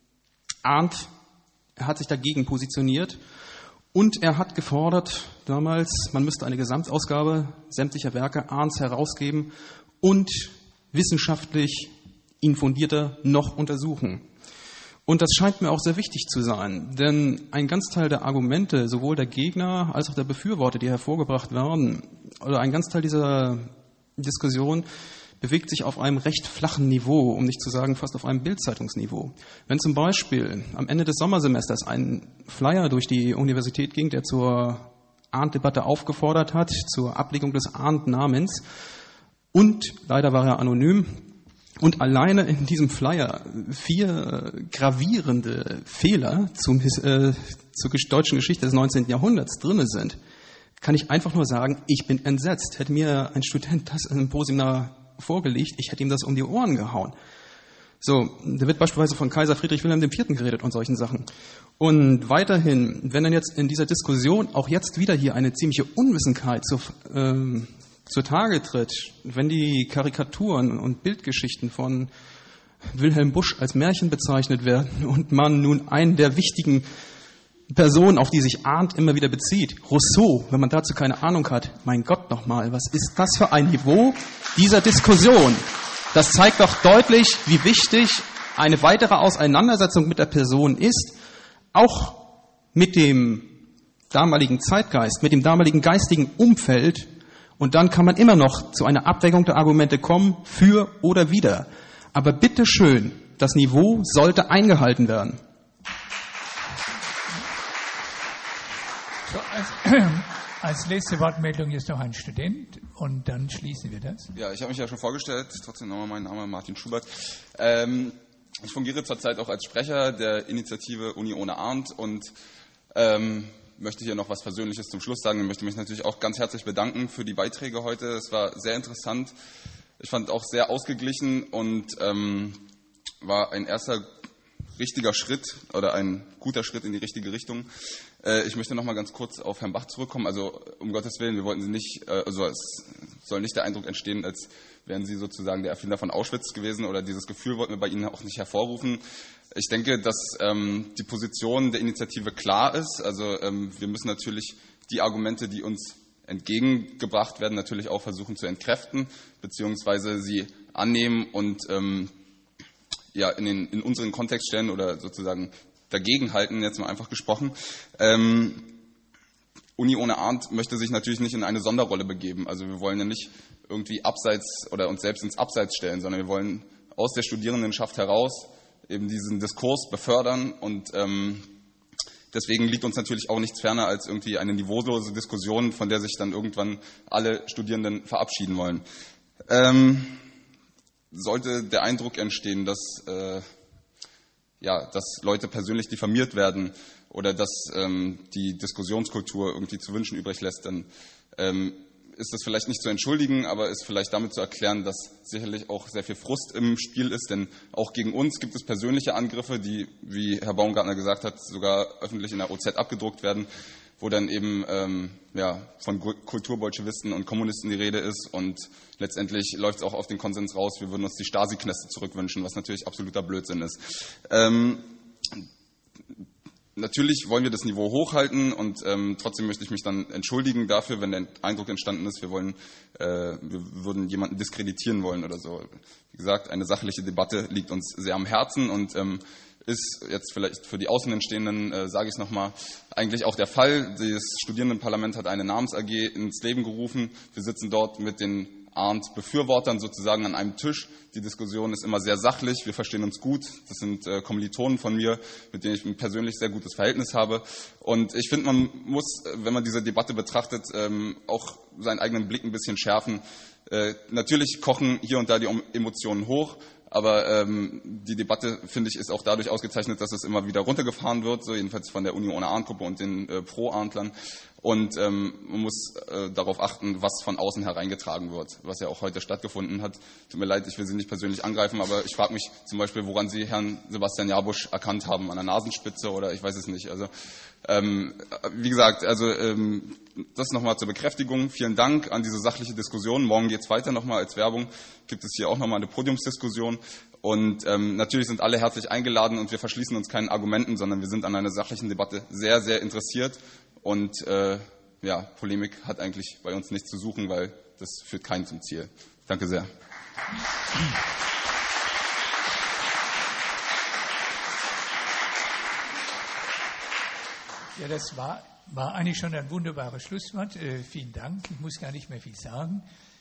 Arndt, er hat sich dagegen positioniert und er hat gefordert damals, man müsste eine Gesamtausgabe sämtlicher Werke Arndts herausgeben und wissenschaftlich ihn fundierter noch untersuchen. Und das scheint mir auch sehr wichtig zu sein, denn ein ganz Teil der Argumente, sowohl der Gegner als auch der Befürworter, die hervorgebracht werden, oder ein ganz Teil dieser Diskussion bewegt sich auf einem recht flachen Niveau, um nicht zu sagen fast auf einem Bild-Zeitungsniveau. Wenn zum Beispiel am Ende des Sommersemesters ein Flyer durch die Universität ging, der zur Arndt-Debatte aufgefordert hat, zur Ablegung des Arndt-Namens, und leider war er anonym, und alleine in diesem Flyer vier gravierende Fehler zum, äh, zur deutschen Geschichte des neunzehnten Jahrhunderts drin sind, kann ich einfach nur sagen, ich bin entsetzt. Hätte mir ein Student das im Proseminar vorgelegt, ich hätte ihm das um die Ohren gehauen. So, da wird beispielsweise von Kaiser Friedrich Wilhelm der Vierte geredet und solchen Sachen. Und weiterhin, wenn dann jetzt in dieser Diskussion auch jetzt wieder hier eine ziemliche Unwissenheit zur ähm, zutage tritt, wenn die Karikaturen und Bildgeschichten von Wilhelm Busch als Märchen bezeichnet werden und man nun einen der wichtigen Personen, auf die sich Arndt immer wieder bezieht, Rousseau, wenn man dazu keine Ahnung hat, mein Gott nochmal, was ist das für ein Niveau dieser Diskussion? Das zeigt doch deutlich, wie wichtig eine weitere Auseinandersetzung mit der Person ist, auch mit dem damaligen Zeitgeist, mit dem damaligen geistigen Umfeld. Und dann kann man immer noch zu einer Abwägung der Argumente kommen, für oder wider. Aber bitteschön, das Niveau sollte eingehalten werden. So, als, als letzte Wortmeldung ist noch ein Student und dann schließen wir das. Ja, ich habe mich ja schon vorgestellt, trotzdem nochmal mein Name Martin Schubert. Ähm, ich fungiere zurzeit auch als Sprecher der Initiative Uni ohne Arndt und ähm, möchte hier noch was Persönliches zum Schluss sagen. Ich möchte mich natürlich auch ganz herzlich bedanken für die Beiträge heute. Es war sehr interessant. Ich fand auch sehr ausgeglichen und ähm, war ein erster richtiger Schritt oder ein guter Schritt in die richtige Richtung. Äh, ich möchte noch mal ganz kurz auf Herrn Bach zurückkommen. Also um Gottes Willen, wir wollten Sie nicht, äh, also es soll nicht der Eindruck entstehen, als wären Sie sozusagen der Erfinder von Auschwitz gewesen, oder dieses Gefühl wollten wir bei Ihnen auch nicht hervorrufen. Ich denke, dass ähm, die Position der Initiative klar ist. Also ähm, wir müssen natürlich die Argumente, die uns entgegengebracht werden, natürlich auch versuchen zu entkräften, beziehungsweise sie annehmen und ähm, ja, in, den, in unseren Kontext stellen oder sozusagen dagegenhalten, jetzt mal einfach gesprochen. Ähm, Uni ohne Arndt möchte sich natürlich nicht in eine Sonderrolle begeben. Also wir wollen ja nicht irgendwie abseits oder uns selbst ins Abseits stellen, sondern wir wollen aus der Studierendenschaft heraus eben diesen Diskurs befördern und ähm, deswegen liegt uns natürlich auch nichts ferner als irgendwie eine niveaulose Diskussion, von der sich dann irgendwann alle Studierenden verabschieden wollen. Ähm, sollte der Eindruck entstehen, dass, äh, ja, dass Leute persönlich diffamiert werden oder dass ähm, die Diskussionskultur irgendwie zu wünschen übrig lässt, dann ähm, ist das vielleicht nicht zu entschuldigen, aber ist vielleicht damit zu erklären, dass sicherlich auch sehr viel Frust im Spiel ist, denn auch gegen uns gibt es persönliche Angriffe, die, wie Herr Baumgartner gesagt hat, sogar öffentlich in der O Z abgedruckt werden, wo dann eben ähm, ja, von Kulturbolschewisten und Kommunisten die Rede ist und letztendlich läuft es auch auf den Konsens raus, wir würden uns die Stasi-Kneste zurückwünschen, was natürlich absoluter Blödsinn ist. Ähm, Natürlich wollen wir das Niveau hochhalten und ähm, trotzdem möchte ich mich dann entschuldigen dafür, wenn der Eindruck entstanden ist, wir wollen, äh, wir würden jemanden diskreditieren wollen oder so. Wie gesagt, eine sachliche Debatte liegt uns sehr am Herzen und ähm, ist jetzt vielleicht für die Außenstehenden, äh, sage ich es nochmal, eigentlich auch der Fall. Das Studierendenparlament hat eine Namens-A G ins Leben gerufen. Wir sitzen dort mit den Arndt-Befürwortern sozusagen an einem Tisch. Die Diskussion ist immer sehr sachlich, wir verstehen uns gut. Das sind äh, Kommilitonen von mir, mit denen ich ein persönlich sehr gutes Verhältnis habe. Und ich finde, man muss, wenn man diese Debatte betrachtet, ähm, auch seinen eigenen Blick ein bisschen schärfen. Äh, natürlich kochen hier und da die Emotionen hoch, aber ähm, die Debatte, finde ich, ist auch dadurch ausgezeichnet, dass es immer wieder runtergefahren wird, so jedenfalls von der Uni ohne Arndt-Gruppe und den äh, Pro-Arndtlern. Und ähm, man muss äh, darauf achten, was von außen hereingetragen wird, was ja auch heute stattgefunden hat. Tut mir leid, ich will Sie nicht persönlich angreifen, aber ich frage mich zum Beispiel, woran Sie Herrn Sebastian Jabusch erkannt haben, an der Nasenspitze oder ich weiß es nicht. Also ähm, wie gesagt, also ähm, das nochmal zur Bekräftigung. Vielen Dank an diese sachliche Diskussion. Morgen geht es weiter nochmal als Werbung. Gibt es hier auch nochmal eine Podiumsdiskussion. Und ähm, natürlich sind alle herzlich eingeladen und wir verschließen uns keinen Argumenten, sondern wir sind an einer sachlichen Debatte sehr, sehr interessiert. Und äh, ja, Polemik hat eigentlich bei uns nichts zu suchen, weil das führt keinen zum Ziel. Danke sehr. Ja, das war, war eigentlich schon ein wunderbares Schlusswort. Äh, vielen Dank. Ich muss gar nicht mehr viel sagen.